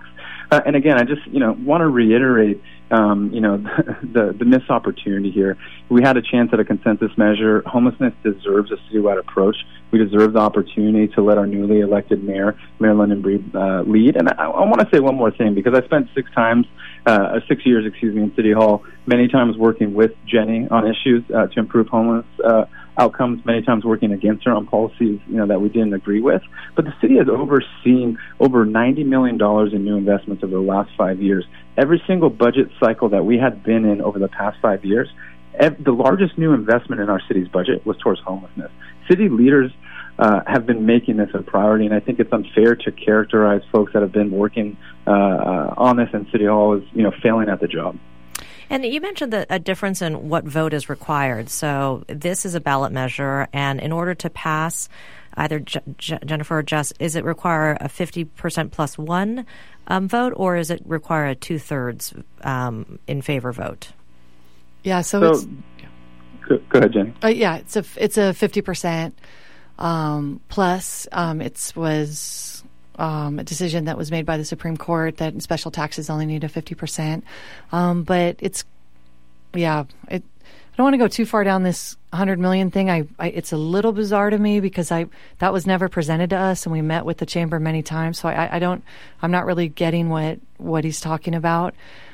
Uh, and again, I just, you know, want to reiterate, um, you know, the, the, the missed opportunity here. We had a chance at a consensus measure. Homelessness deserves a citywide approach. We deserve the opportunity to let our newly elected mayor, Mayor London Breed, uh, lead. And I, I want to say one more thing, because I spent six times, uh, six years, excuse me, in City Hall, many times working with Jenny on issues uh, to improve homeless uh, outcomes, many times working against her on policies, you know, that we didn't agree with. But the city has overseen over ninety million dollars in new investments over the last five years. Every single budget cycle that we had been in over the past five years, ev- the largest new investment in our city's budget was towards homelessness. City leaders uh, have been making this a priority, and I think it's unfair to characterize folks that have been working uh, uh, on this in City Hall as, you know, failing at the job. And you mentioned the, a difference in what vote is required. So this is a ballot measure, and in order to pass, either J- J- Jennifer or Jess, is it require a fifty percent plus one um, vote, or is it require a two-thirds um, in favor vote? Yeah, so, so it's... Go, go ahead, Jenny. Uh, yeah, it's a, it's a fifty percent um, plus. Um, it was... Um, a decision that was made by the Supreme Court that special taxes only need a fifty percent. Um, but it's, yeah, it, I don't want to go too far down this one hundred million thing. I, I, it's a little bizarre to me because I that was never presented to us, and we met with the chamber many times. So I, I don't, I'm not really getting what, what he's talking about.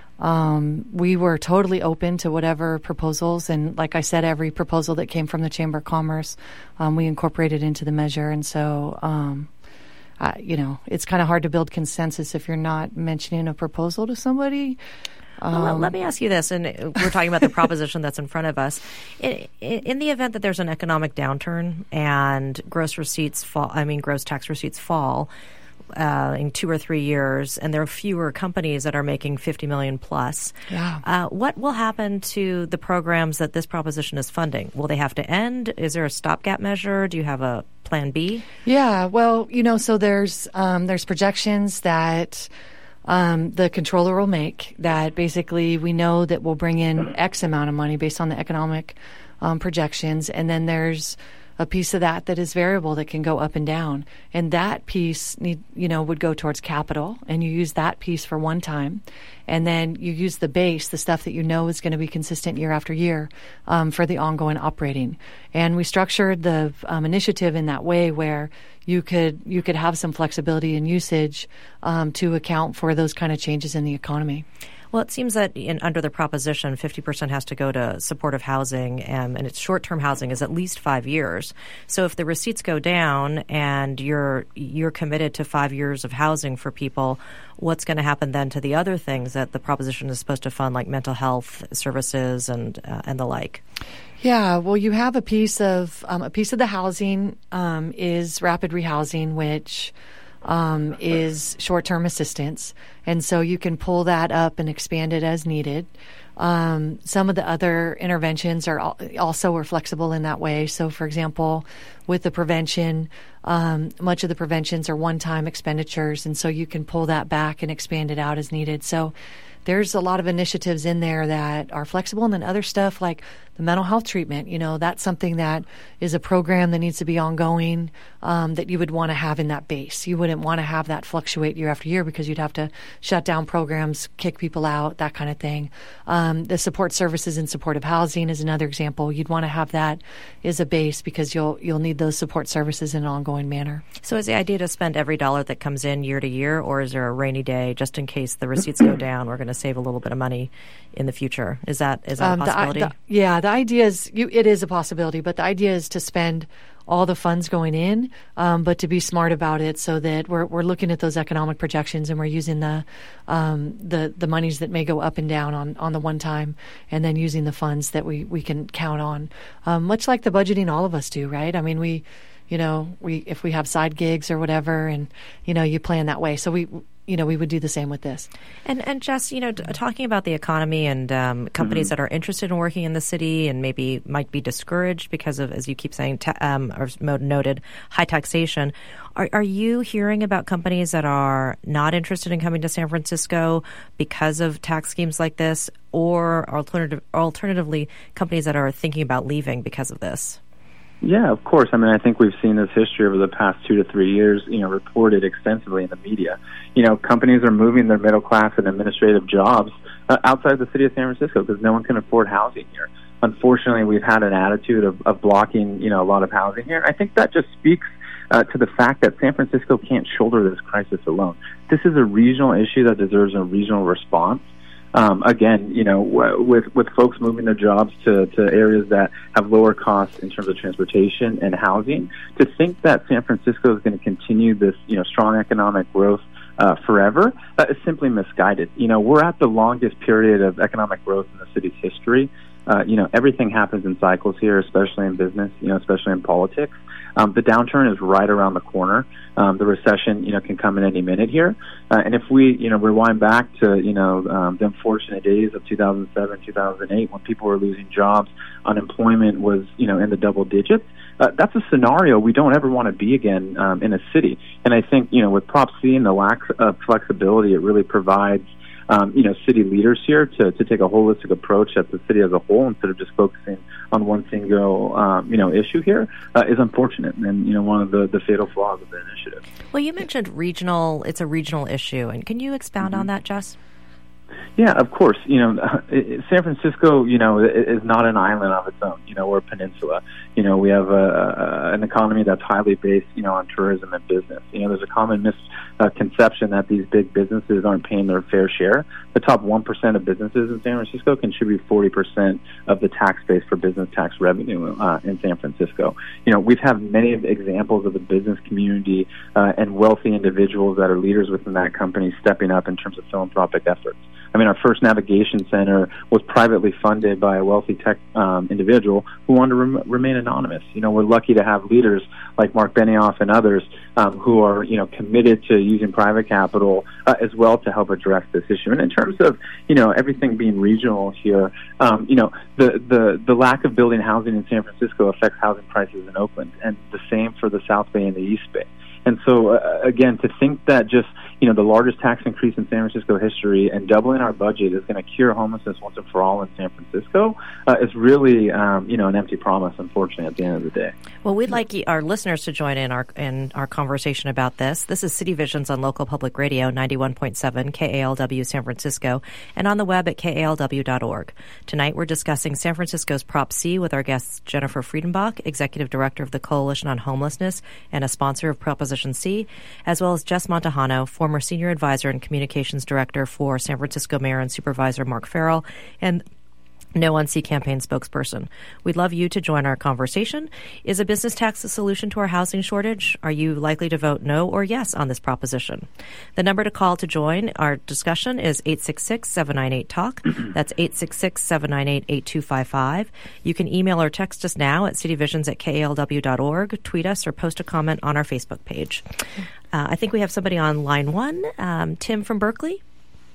Um, we were totally open to whatever proposals, and like I said, every proposal that came from the Chamber of Commerce, um, we incorporated into the measure, and so. Um, Uh, you know, it's kind of hard to build consensus if you're not mentioning a proposal to somebody. Um, well, let me ask you this, and we're talking about the proposition that's in front of us. In, in the event that there's an economic downturn and gross receipts fall, I mean, gross tax receipts fall uh, in two or three years, and there are fewer companies that are making fifty million plus, yeah. uh, what will happen to the programs that this proposition is funding? Will they have to end? Is there a stopgap measure? Do you have a plan B? Yeah, well, you know, so there's um, there's projections that um, the controller will make that basically we know that we'll bring in X amount of money based on the economic um, projections, and then there's a piece of that that is variable that can go up and down, and that piece need you know would go towards capital, and you use that piece for one time, and then you use the base, the stuff that you know is going to be consistent year after year, um, for the ongoing operating. And we structured the um, initiative in that way where you could you could have some flexibility in usage um, to account for those kind of changes in the economy. Well, it seems that in, under the proposition, fifty percent has to go to supportive housing, um, and its short-term housing is at least five years. So if the receipts go down and you're you're committed to five years of housing for people, what's going to happen then to the other things that the proposition is supposed to fund, like mental health services and uh, and the like? Yeah, well, you have a piece of um, a piece of the housing um, is rapid rehousing, which um, is short-term assistance, and so you can pull that up and expand it as needed. Um, some of the other interventions are al- also are flexible in that way. So, for example, with the prevention, um, much of the preventions are one-time expenditures, and so you can pull that back and expand it out as needed. So there's a lot of initiatives in there that are flexible, and then other stuff like the mental health treatment, you know, that's something that is a program that needs to be ongoing, um, that you would want to have in that base. You wouldn't want to have that fluctuate year after year because you'd have to shut down programs, kick people out, that kind of thing. Um, the support services and supportive housing is another example. You'd want to have that as a base because you'll you'll need those support services in an ongoing manner. So is the idea to spend every dollar that comes in year to year, or is there a rainy day just in case the receipts go down, we're going to save a little bit of money in the future? Is that is that um, a possibility? The, the, yeah, the idea is you, it is a possibility, but the idea is to spend all the funds going in, um, but to be smart about it so that we're we're looking at those economic projections and we're using the um, the the monies that may go up and down on, on the one time, and then using the funds that we, we can count on, um, much like the budgeting all of us do, right? I mean, we, you know, we if we have side gigs or whatever, and you know, you plan that way. So we. You know, we would do the same with this. And, and Jess, you know, t- talking about the economy and um, companies mm-hmm. that are interested in working in the city and maybe might be discouraged because of, as you keep saying, ta- um, or noted, high taxation. Are, are you hearing about companies that are not interested in coming to San Francisco because of tax schemes like this, or alternative, alternatively, companies that are thinking about leaving because of this? Yeah, of course. I mean, I think we've seen this history over the past two to three years, you know, reported extensively in the media. You know, companies are moving their middle class and administrative jobs uh, outside the city of San Francisco because no one can afford housing here. Unfortunately, we've had an attitude of, of blocking, you know, a lot of housing here. I think that just speaks uh, to the fact that San Francisco can't shoulder this crisis alone. This is a regional issue that deserves a regional response. Um, again, you know, w- with with folks moving their jobs to, to areas that have lower costs in terms of transportation and housing, to think that San Francisco is going to continue this, you know, strong economic growth uh, forever uh, is simply misguided. You know, we're at the longest period of economic growth in the city's history. Uh, you know, everything happens in cycles here, especially in business, you know, especially in politics. Um, the downturn is right around the corner. Um, the recession, you know, can come in any minute here. Uh, and if we, you know, rewind back to, you know, um, the unfortunate days of two thousand seven, two thousand eight, when people were losing jobs, unemployment was, you know, in the double digits, uh, that's a scenario we don't ever want to be again um, in a city. And I think, you know, with Prop C and the lack of flexibility, it really provides Um, you know, city leaders here to, to take a holistic approach at the city as a whole instead of just focusing on one single, um, you know, issue here uh, is unfortunate and, you know, one of the, the fatal flaws of the initiative. Well, you mentioned regional, it's a regional issue. And can you expound mm-hmm. on that, Jess? Yeah, of course. You know, uh, it, San Francisco, you know, is not an island of its own. You know, we're a peninsula. You know, we have a, a, an economy that's highly based, you know, on tourism and business. You know, there's a common misconception that these big businesses aren't paying their fair share. The top one percent of businesses in San Francisco contribute forty percent of the tax base for business tax revenue uh, in San Francisco. You know, we've had many examples of the business community uh, and wealthy individuals that are leaders within that company stepping up in terms of philanthropic efforts. I mean, our first navigation center was privately funded by a wealthy tech um, individual who wanted to rem- remain anonymous. You know, we're lucky to have leaders like Mark Benioff and others um, who are, you know, committed to using private capital uh, as well to help address this issue. And in terms of, you know, everything being regional here, um, you know, the, the, the lack of building housing in San Francisco affects housing prices in Oakland, and the same for the South Bay and the East Bay. And so, uh, again, to think that just, you know, the largest tax increase in San Francisco history and doubling our budget is going to cure homelessness once and for all in San Francisco uh, is really, um, you know, an empty promise, unfortunately, at the end of the day. Well, we'd like our listeners to join in our in our conversation about this. This is City Visions on Local Public Radio, ninety-one point seven K A L W San Francisco, and on the web at K A L W dot org. Tonight, we're discussing San Francisco's Prop C with our guest, Jennifer Friedenbach, Executive Director of the Coalition on Homelessness and a sponsor of Proposition C, as well as Jess Montejano, former Senior Advisor and Communications Director for San Francisco Mayor and Supervisor Mark Farrell, and No one C campaign spokesperson. We'd love you to join our conversation. Is a business tax a solution to our housing shortage? Are you likely to vote no or yes on this proposition? The number to call to join our discussion is eight six six, seven nine eight, talk. That's eight six six, seven nine eight, eight two five five. You can email or text us now at cityvisions at K A L W dot org, tweet us, or post a comment on our Facebook page. Uh, I think we have somebody on line one. Um, Tim from Berkeley?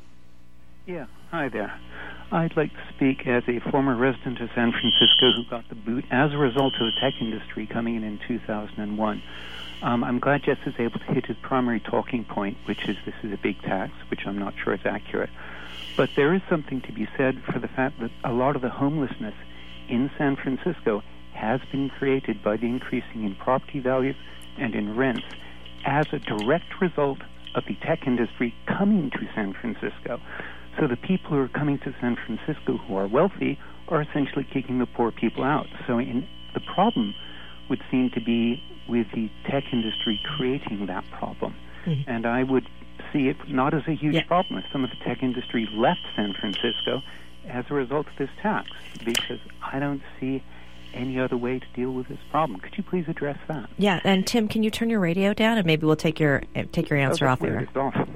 Yeah, hi there. I'd like to speak as a former resident of San Francisco who got the boot as a result of the tech industry coming in in two thousand one. Um, I'm glad Jess is able to hit his primary talking point, which is this is a big tax, which I'm not sure is accurate. But there is something to be said for the fact that a lot of the homelessness in San Francisco has been created by the increasing in property values and in rents as a direct result of the tech industry coming to San Francisco. So the people who are coming to San Francisco who are wealthy are essentially kicking the poor people out. So in, the problem would seem to be with the tech industry creating that problem. Mm-hmm. And I would see it not as a huge yeah. problem if some of the tech industry left San Francisco as a result of this tax, because I don't see any other way to deal with this problem. Could you please address that? Yeah, and Tim, can you turn your radio down, and maybe we'll take your take your answer oh, off there.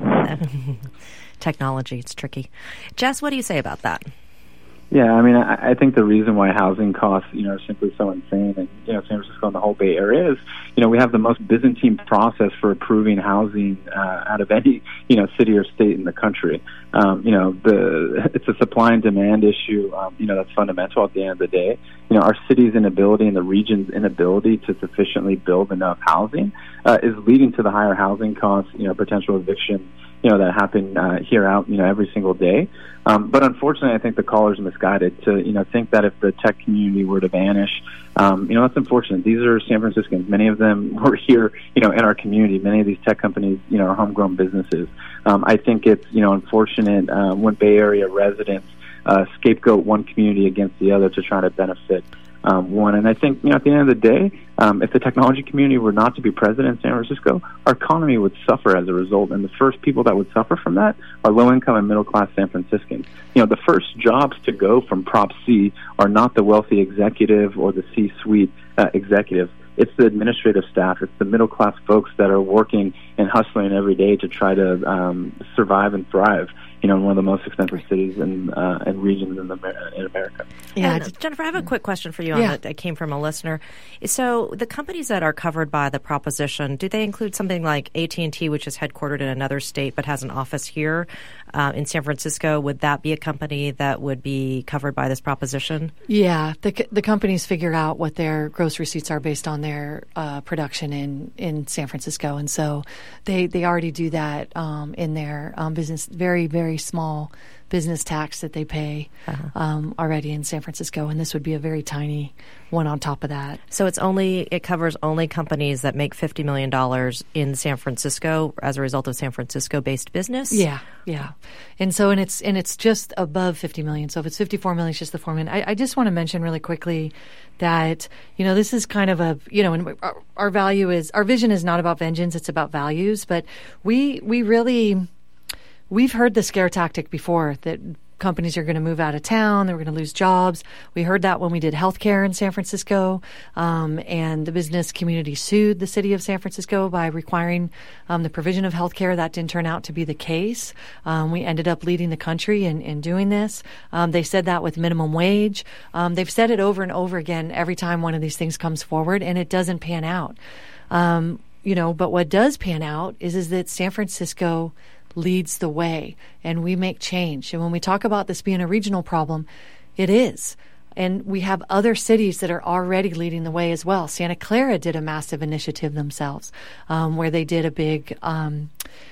Technology, it's tricky. Jess, what do you say about that? Yeah, I mean, I, I think the reason why housing costs, you know, are simply so insane, and you know, San Francisco and the whole Bay Area is, you know, we have the most Byzantine process for approving housing uh, out of any, you know, city or state in the country. Um, you know, the it's a supply and demand issue. Um, you know, that's fundamental at the end of the day. You know, our city's inability and the region's inability to sufficiently build enough housing uh, is leading to the higher housing costs. You know, potential eviction you know, that happen uh, here out, you know, every single day. Um, but unfortunately, I think the caller's misguided to, you know, think that if the tech community were to vanish, um, you know, that's unfortunate. These are San Franciscans. Many of them were here, you know, in our community. Many of these tech companies, you know, are homegrown businesses. Um, I think it's, you know, unfortunate uh, when Bay Area residents uh, scapegoat one community against the other to try to benefit Um, one. And I think, you know, at the end of the day, um, if the technology community were not to be present in San Francisco, our economy would suffer as a result. And the first people that would suffer from that are low-income and middle-class San Franciscans. You know, the first jobs to go from Prop C are not the wealthy executive or the C-suite uh, executives. It's the administrative staff. It's the middle-class folks that are working and hustling every day to try to um, survive and thrive, you know, in one of the most expensive cities and, uh, and regions in, the, in America. Yeah, and Jennifer, I have a quick question for you on yeah. that. That came from a listener. So the companies that are covered by the proposition, do they include something like A T and T, which is headquartered in another state but has an office here uh, in San Francisco? Would that be a company that would be covered by this proposition? Yeah, the the companies figure out what their gross receipts are based on their uh, production in, in San Francisco, and so they they already do that um, in their um, business. Very very small business tax that they pay uh-huh. um, already in San Francisco, and this would be a very tiny one on top of that. So it's only it covers only companies that make fifty million dollars in San Francisco as a result of San Francisco-based business? Yeah, yeah. And so and it's and it's just above fifty million. So if it's fifty-four million, it's just the four million. I, I just want to mention really quickly that, you know, this is kind of a, you know, and our, our value is, our vision is not about vengeance, it's about values, but we we really, we've heard the scare tactic before that companies are going to move out of town, they were going to lose jobs. We heard that when we did healthcare in San Francisco, um, and the business community sued the city of San Francisco by requiring um, the provision of healthcare. That didn't turn out to be the case. Um, we ended up leading the country in, in doing this. Um, they said that with minimum wage. Um, they've said it over and over again every time one of these things comes forward, and it doesn't pan out. Um, you know, but what does pan out is, is that San Francisco leads the way, and we make change. And when we talk about this being a regional problem, it is. And we have other cities that are already leading the way as well. Santa Clara did a massive initiative themselves, um, where they did a big um,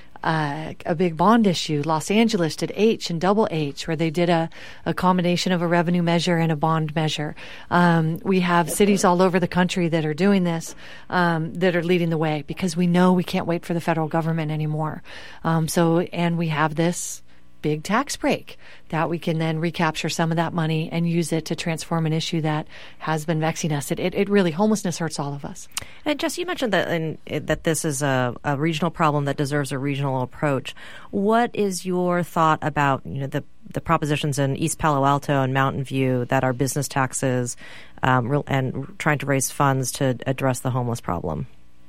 uh, a big bond issue. Los Angeles did H and double H, where they did a, a combination of a revenue measure and a bond measure. Um, we have cities all over the country that are doing this, um, that are leading the way, because we know we can't wait for the federal government anymore. Um, so, and we have this big tax break that we can then recapture some of that money and use it to transform an issue that has been vexing us. It, it, it really, homelessness hurts all of us. And Jess, you mentioned that in, that this is a, a regional problem that deserves a regional approach. What is your thought about, you know, the the propositions in East Palo Alto and Mountain View that are business taxes um, and trying to raise funds to address the homeless problem?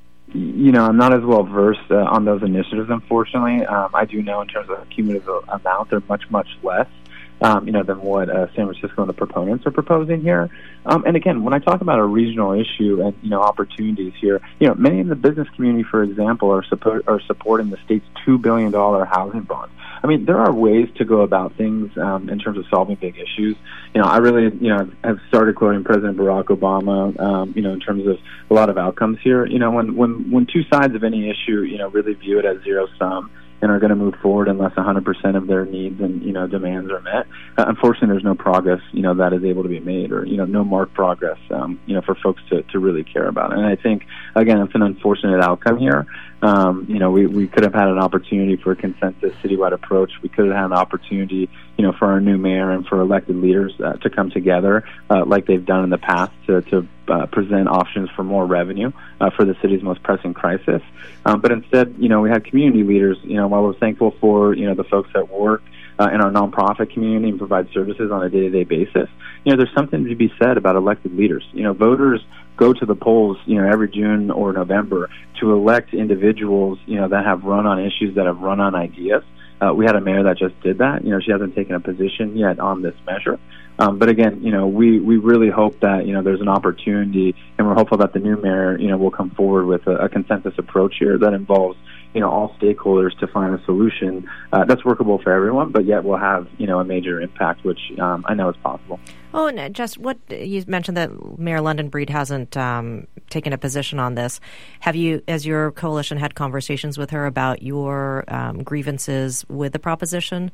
You know, I'm not as well versed uh, on those initiatives, unfortunately. Um, I do know in terms of cumulative amount, they're much, much less, um, you know, than what uh, San Francisco and the proponents are proposing here. Um, and again, when I talk about a regional issue and, you know, opportunities here, you know, many in the business community, for example, are, support, are supporting the state's two billion dollars housing bond. I mean, there are ways to go about things um, in terms of solving big issues. You know, I really, you know, have started quoting President Barack Obama, um, you know, in terms of a lot of outcomes here. You know, when, when, when two sides of any issue, you know, really view it as zero sum and are going to move forward unless one hundred percent of their needs and, you know, demands are met. Uh, unfortunately, there's no progress, you know, that is able to be made, or, you know, no marked progress, um, you know, for folks to, to really care about. And I think, again, it's an unfortunate outcome here. Um, you know, we, we could have had an opportunity for a consensus citywide approach. We could have had an opportunity, you know, for our new mayor and for elected leaders uh, to come together uh, like they've done in the past to, to uh, present options for more revenue uh, for the city's most pressing crisis. Um, but instead, you know, we had community leaders, you know, while we're thankful for, you know, the folks that work uh, in our nonprofit community and provide services on a day-to-day basis, you know, there's something to be said about elected leaders. You know, voters go to the polls, you know, every June or November to elect individuals, you know, that have run on issues, that have run on ideas. Uh, we had a mayor that just did that. You know, she hasn't taken a position yet on this measure. Um, but again, you know, we, we really hope that, you know, there's an opportunity, and we're hopeful that the new mayor, you know, will come forward with a, a consensus approach here that involves, you know, all stakeholders to find a solution uh, that's workable for everyone, but yet will have, you know, a major impact, which um, I know is possible. Oh, and just what you mentioned that Mayor London Breed hasn't um, taken a position on this. Have you, as your coalition, had conversations with her about your um, grievances with the proposition?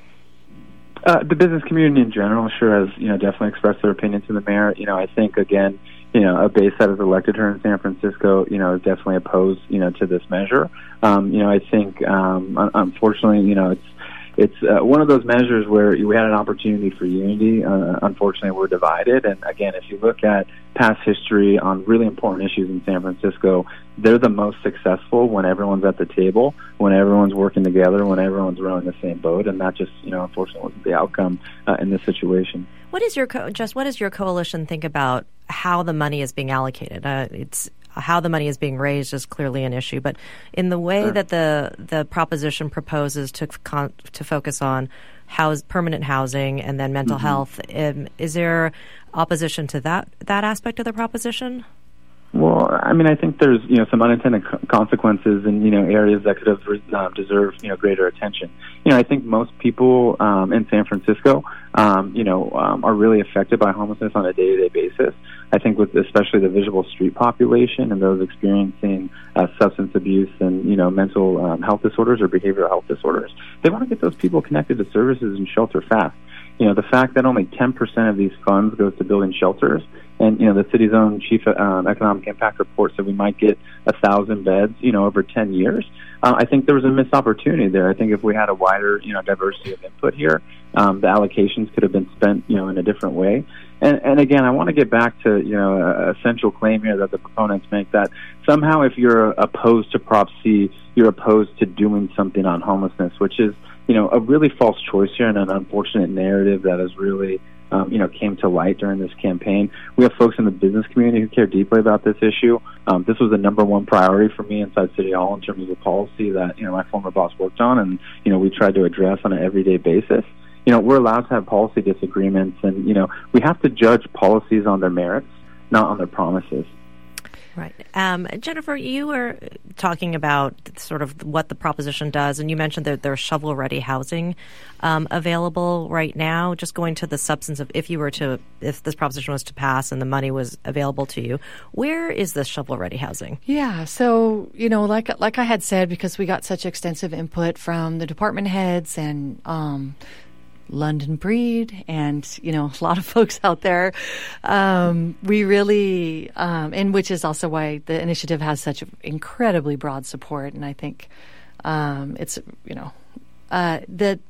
Uh, the business community in general, sure, has you know definitely expressed their opinion to the mayor. You know, I think again, you know, a base that has elected her in San Francisco, you know, is definitely opposed, you know, to this measure. Um, you know, I think um, un- unfortunately, you know, it's it's uh, one of those measures where we had an opportunity for unity. Uh, unfortunately, we're divided. And again, if you look at past history on really important issues in San Francisco, they're the most successful when everyone's at the table, when everyone's working together, when everyone's rowing the same boat. And that just, you know, unfortunately wasn't the outcome uh, in this situation. What is your co- just what does your coalition think about how the money is being allocated? Uh, it's how the money is being raised is clearly an issue, but in the way sure. that the the proposition proposes to con- to focus on house permanent housing and then mental mm-hmm. health, um, is there opposition to that that aspect of the proposition? Well, I mean, I think there's, you know, some unintended consequences in, you know, areas that could have uh, deserved, you know, greater attention. You know, I think most people um, in San Francisco, um, you know, um, are really affected by homelessness on a day-to-day basis. I think with especially the visible street population and those experiencing uh, substance abuse and, you know, mental um, health disorders or behavioral health disorders, they want to get those people connected to services and shelter fast. You know, the fact that only ten percent of these funds goes to building shelters, and, you know, the city's own chief um, economic impact report said we might get a thousand beds, you know, over ten years. Uh, I think there was a missed opportunity there. I think if we had a wider, you know, diversity of input here, um, the allocations could have been spent, you know, in a different way. And, and again, I want to get back to, you know, a, a central claim here that the proponents make, that somehow if you're opposed to Prop C, you're opposed to doing something on homelessness, which is, you know, a really false choice here and an unfortunate narrative that has really, um, you know, came to light during this campaign. We have folks in the business community who care deeply about this issue. Um, this was the number one priority for me inside City Hall in terms of a policy that, you know, my former boss worked on and, you know, we tried to address on an everyday basis. You know, we're allowed to have policy disagreements and, you know, we have to judge policies on their merits, not on their promises. Right. Um, Jennifer, you were talking about sort of what the proposition does, and you mentioned that there's shovel-ready housing um, available right now. Just going to the substance of if you were to, if this proposition was to pass and the money was available to you, where is this shovel-ready housing? Yeah. So, you know, like like I had said, because we got such extensive input from the department heads and um London Breed and, you know, a lot of folks out there. Um, we really, um, and which is also why the initiative has such incredibly broad support. And I think um, it's, you know, uh, that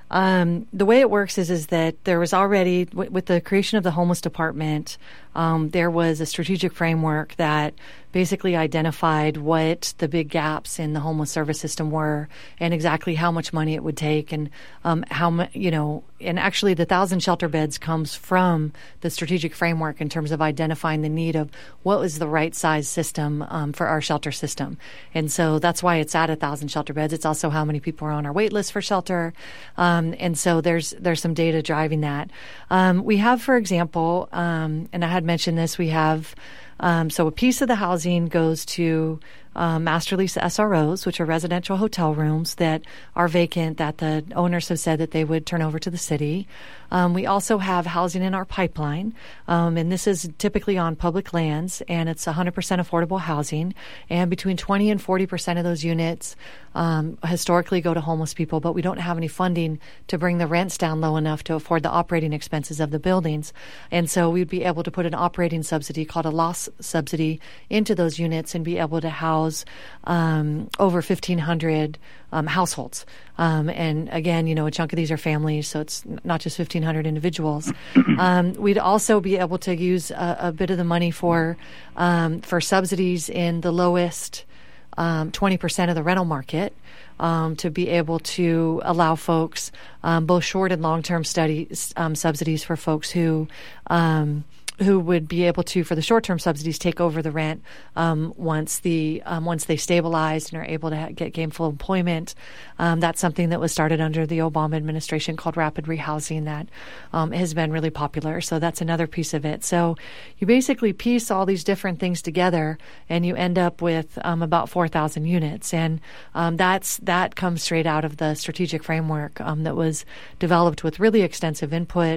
um, the way it works is, is that there was already, w- with the creation of the homeless department, um, there was a strategic framework that basically identified what the big gaps in the homeless service system were and exactly how much money it would take and um, how much, you know, and actually the thousand shelter beds comes from the strategic framework in terms of identifying the need of what was the right size system um, for our shelter system. And so that's why it's at a thousand shelter beds. It's also how many people are on our wait list for shelter. Um, and so there's, there's some data driving that. Um, we have, for example, um, and I had mentioned this, we have Um, so a piece of the housing goes to um, master lease S R Os, which are residential hotel rooms that are vacant that the owners have said that they would turn over to the city. Um, we also have housing in our pipeline, um, and this is typically on public lands, and it's one hundred percent affordable housing. And between twenty and forty percent of those units um, historically go to homeless people, but we don't have any funding to bring the rents down low enough to afford the operating expenses of the buildings. And so we'd be able to put an operating subsidy called a loss subsidy into those units and be able to house um, over fifteen hundred um, households. Um, and again, you know, a chunk of these are families, so it's not just fifteen hundred individuals. Um, we'd also be able to use a, a bit of the money for um, for subsidies in the lowest um, twenty percent of the rental market. Um, to be able to allow folks um, both short and long-term studies um, subsidies for folks who um, who would be able to, for the short-term subsidies, take over the rent um, once the um, once they stabilized and are able to ha- get gainful employment. Um, that's something that was started under the Obama administration called rapid rehousing that um, has been really popular. So that's another piece of it. So you basically piece all these different things together, and you end up with um, about four thousand units, and um, that's that comes straight out of the strategic framework um, that was developed with really extensive input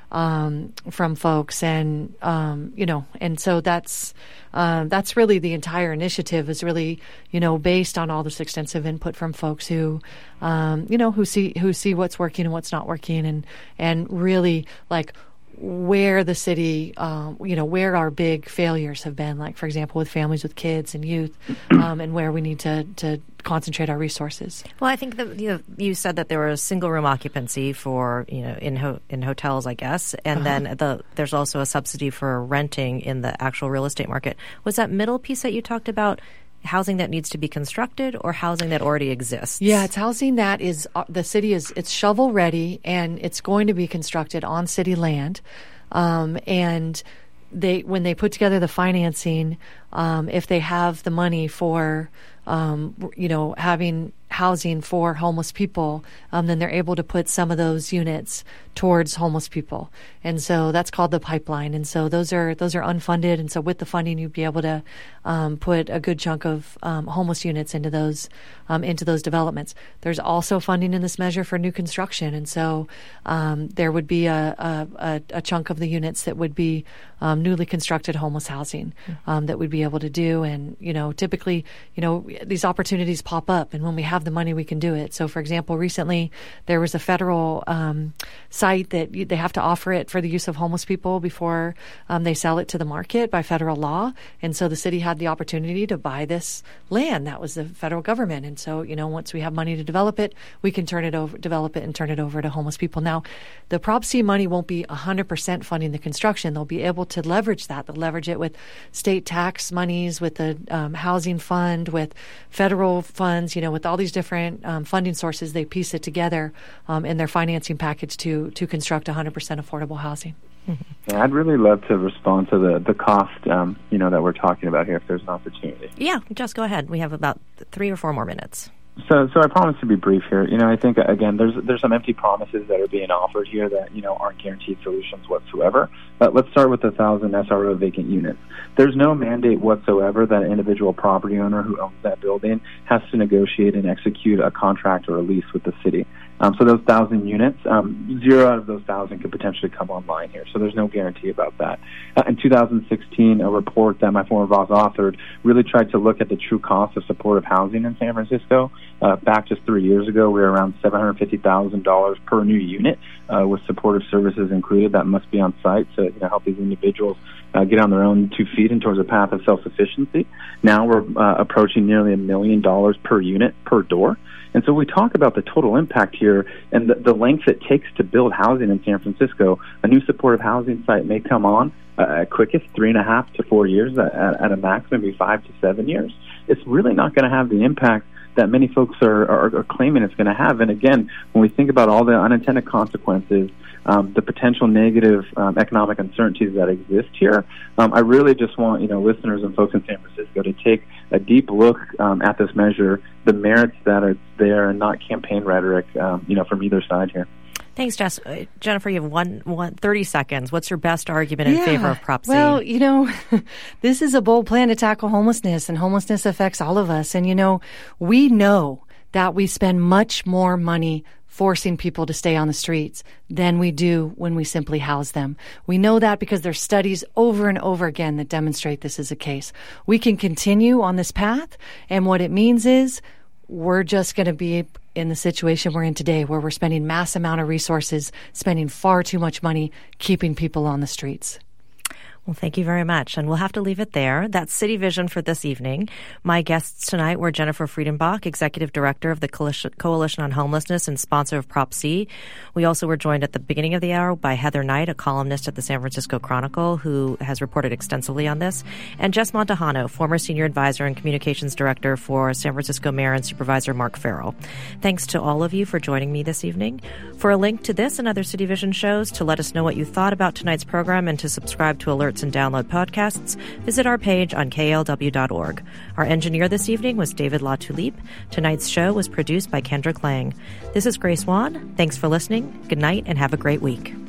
um, from folks, and um, you know, and so that's uh, that's really the entire initiative is really, you know, based on all this extensive input from folks who, um, you know, who see who see what's working and what's not working, and and really like where the city, um, you know, where our big failures have been, like, for example, with families with kids and youth, um, and where we need to, to concentrate our resources. Well, I think that you know, you said that there was single room occupancy for, you know, in ho- in hotels, I guess, and uh-huh. then the there's also a subsidy for renting in the actual real estate market. Was that middle piece that you talked about housing that needs to be constructed or housing that already exists? Yeah, it's housing that is, uh, the city is, it's shovel ready and it's going to be constructed on city land. Um, and they, when they put together the financing, um, if they have the money for, um, you know, having housing for homeless people, um, then they're able to put some of those units towards homeless people. And so that's called the pipeline. And so those are those are unfunded. And so with the funding, you'd be able to um, put a good chunk of um, homeless units into those um, into those developments. There's also funding in this measure for new construction. And so um, there would be a, a, a chunk of the units that would be um, newly constructed homeless housing um, that we'd be able to do. And, you know, typically, you know, these opportunities pop up. And when we have the money, we can do it. So, for example, recently there was a federal um, site that you, they have to offer it for the use of homeless people before um, they sell it to the market by federal law. And so the city had the opportunity to buy this land. That was the federal government. And so, you know, once we have money to develop it, we can turn it over, develop it and turn it over to homeless people. Now, the Prop C money won't be one hundred percent funding the construction. They'll be able to leverage that. They'll leverage it with state tax monies, with the um, housing fund, with federal funds, you know, with all these different um, funding sources. They piece it together um, in their financing package to to construct one hundred percent affordable housing. Mm-hmm. Yeah, I'd really love to respond to the the cost, um, you know, that we're talking about here, if there's an opportunity. Yeah, just go ahead. We have about three or four more minutes. So, so I promise to be brief here. You know, I think again, there's there's some empty promises that are being offered here that you know aren't guaranteed solutions whatsoever. But let's start with the thousand S R O vacant units. There's no mandate whatsoever that an individual property owner who owns that building has to negotiate and execute a contract or a lease with the city. Um, so those thousand units, um, zero out of those thousand could potentially come online here. So there's no guarantee about that. Uh, in two thousand sixteen, a report that my former boss authored really tried to look at the true cost of supportive housing in San Francisco. Uh, back just three years ago, we were around seven hundred fifty thousand dollars per new unit, uh, with supportive services included that must be on site to you know, help these individuals uh, get on their own two feet and towards a path of self-sufficiency. Now we're uh, approaching nearly a million dollars per unit per door. And so we talk about the total impact here and the, the length it takes to build housing in San Francisco. A new supportive housing site may come on uh, at quickest three and a half to four years, at, at a max maybe five to seven years. It's really not going to have the impact that many folks are, are, are claiming it's going to have. And again, when we think about all the unintended consequences, um, the potential negative um, economic uncertainties that exist here, um, I really just want you know listeners and folks in San Francisco to take a deep look um, at this measure, the merits that are there, and not campaign rhetoric, um, you know, from either side here. Thanks, Jess. Uh, Jennifer, you have one, one, thirty seconds. What's your best argument in yeah. favor of Prop C? Well, you know, this is a bold plan to tackle homelessness, and homelessness affects all of us. And, you know, we know that we spend much more money forcing people to stay on the streets than we do when we simply house them. We know that because there's studies over and over again that demonstrate this is a case. We can continue on this path, and what it means is we're just going to be in the situation we're in today, where we're spending mass amount of resources, spending far too much money, keeping people on the streets. Well, thank you very much. And we'll have to leave it there. That's City Vision for this evening. My guests tonight were Jennifer Friedenbach, Executive Director of the Coalition on Homelessness and sponsor of Prop C. We also were joined at the beginning of the hour by Heather Knight, a columnist at the San Francisco Chronicle, who has reported extensively on this, and Jess Montejano, former Senior Advisor and Communications Director for San Francisco Mayor and Supervisor Mark Farrell. Thanks to all of you for joining me this evening. For a link to this and other City Vision shows, to let us know what you thought about tonight's program, and to subscribe to alerts and download podcasts, visit our page on K L W dot org. Our engineer this evening was David LaTulippe. Tonight's show was produced by Kendra Klang. This is Grace Wan. Thanks for listening. Good night and have a great week.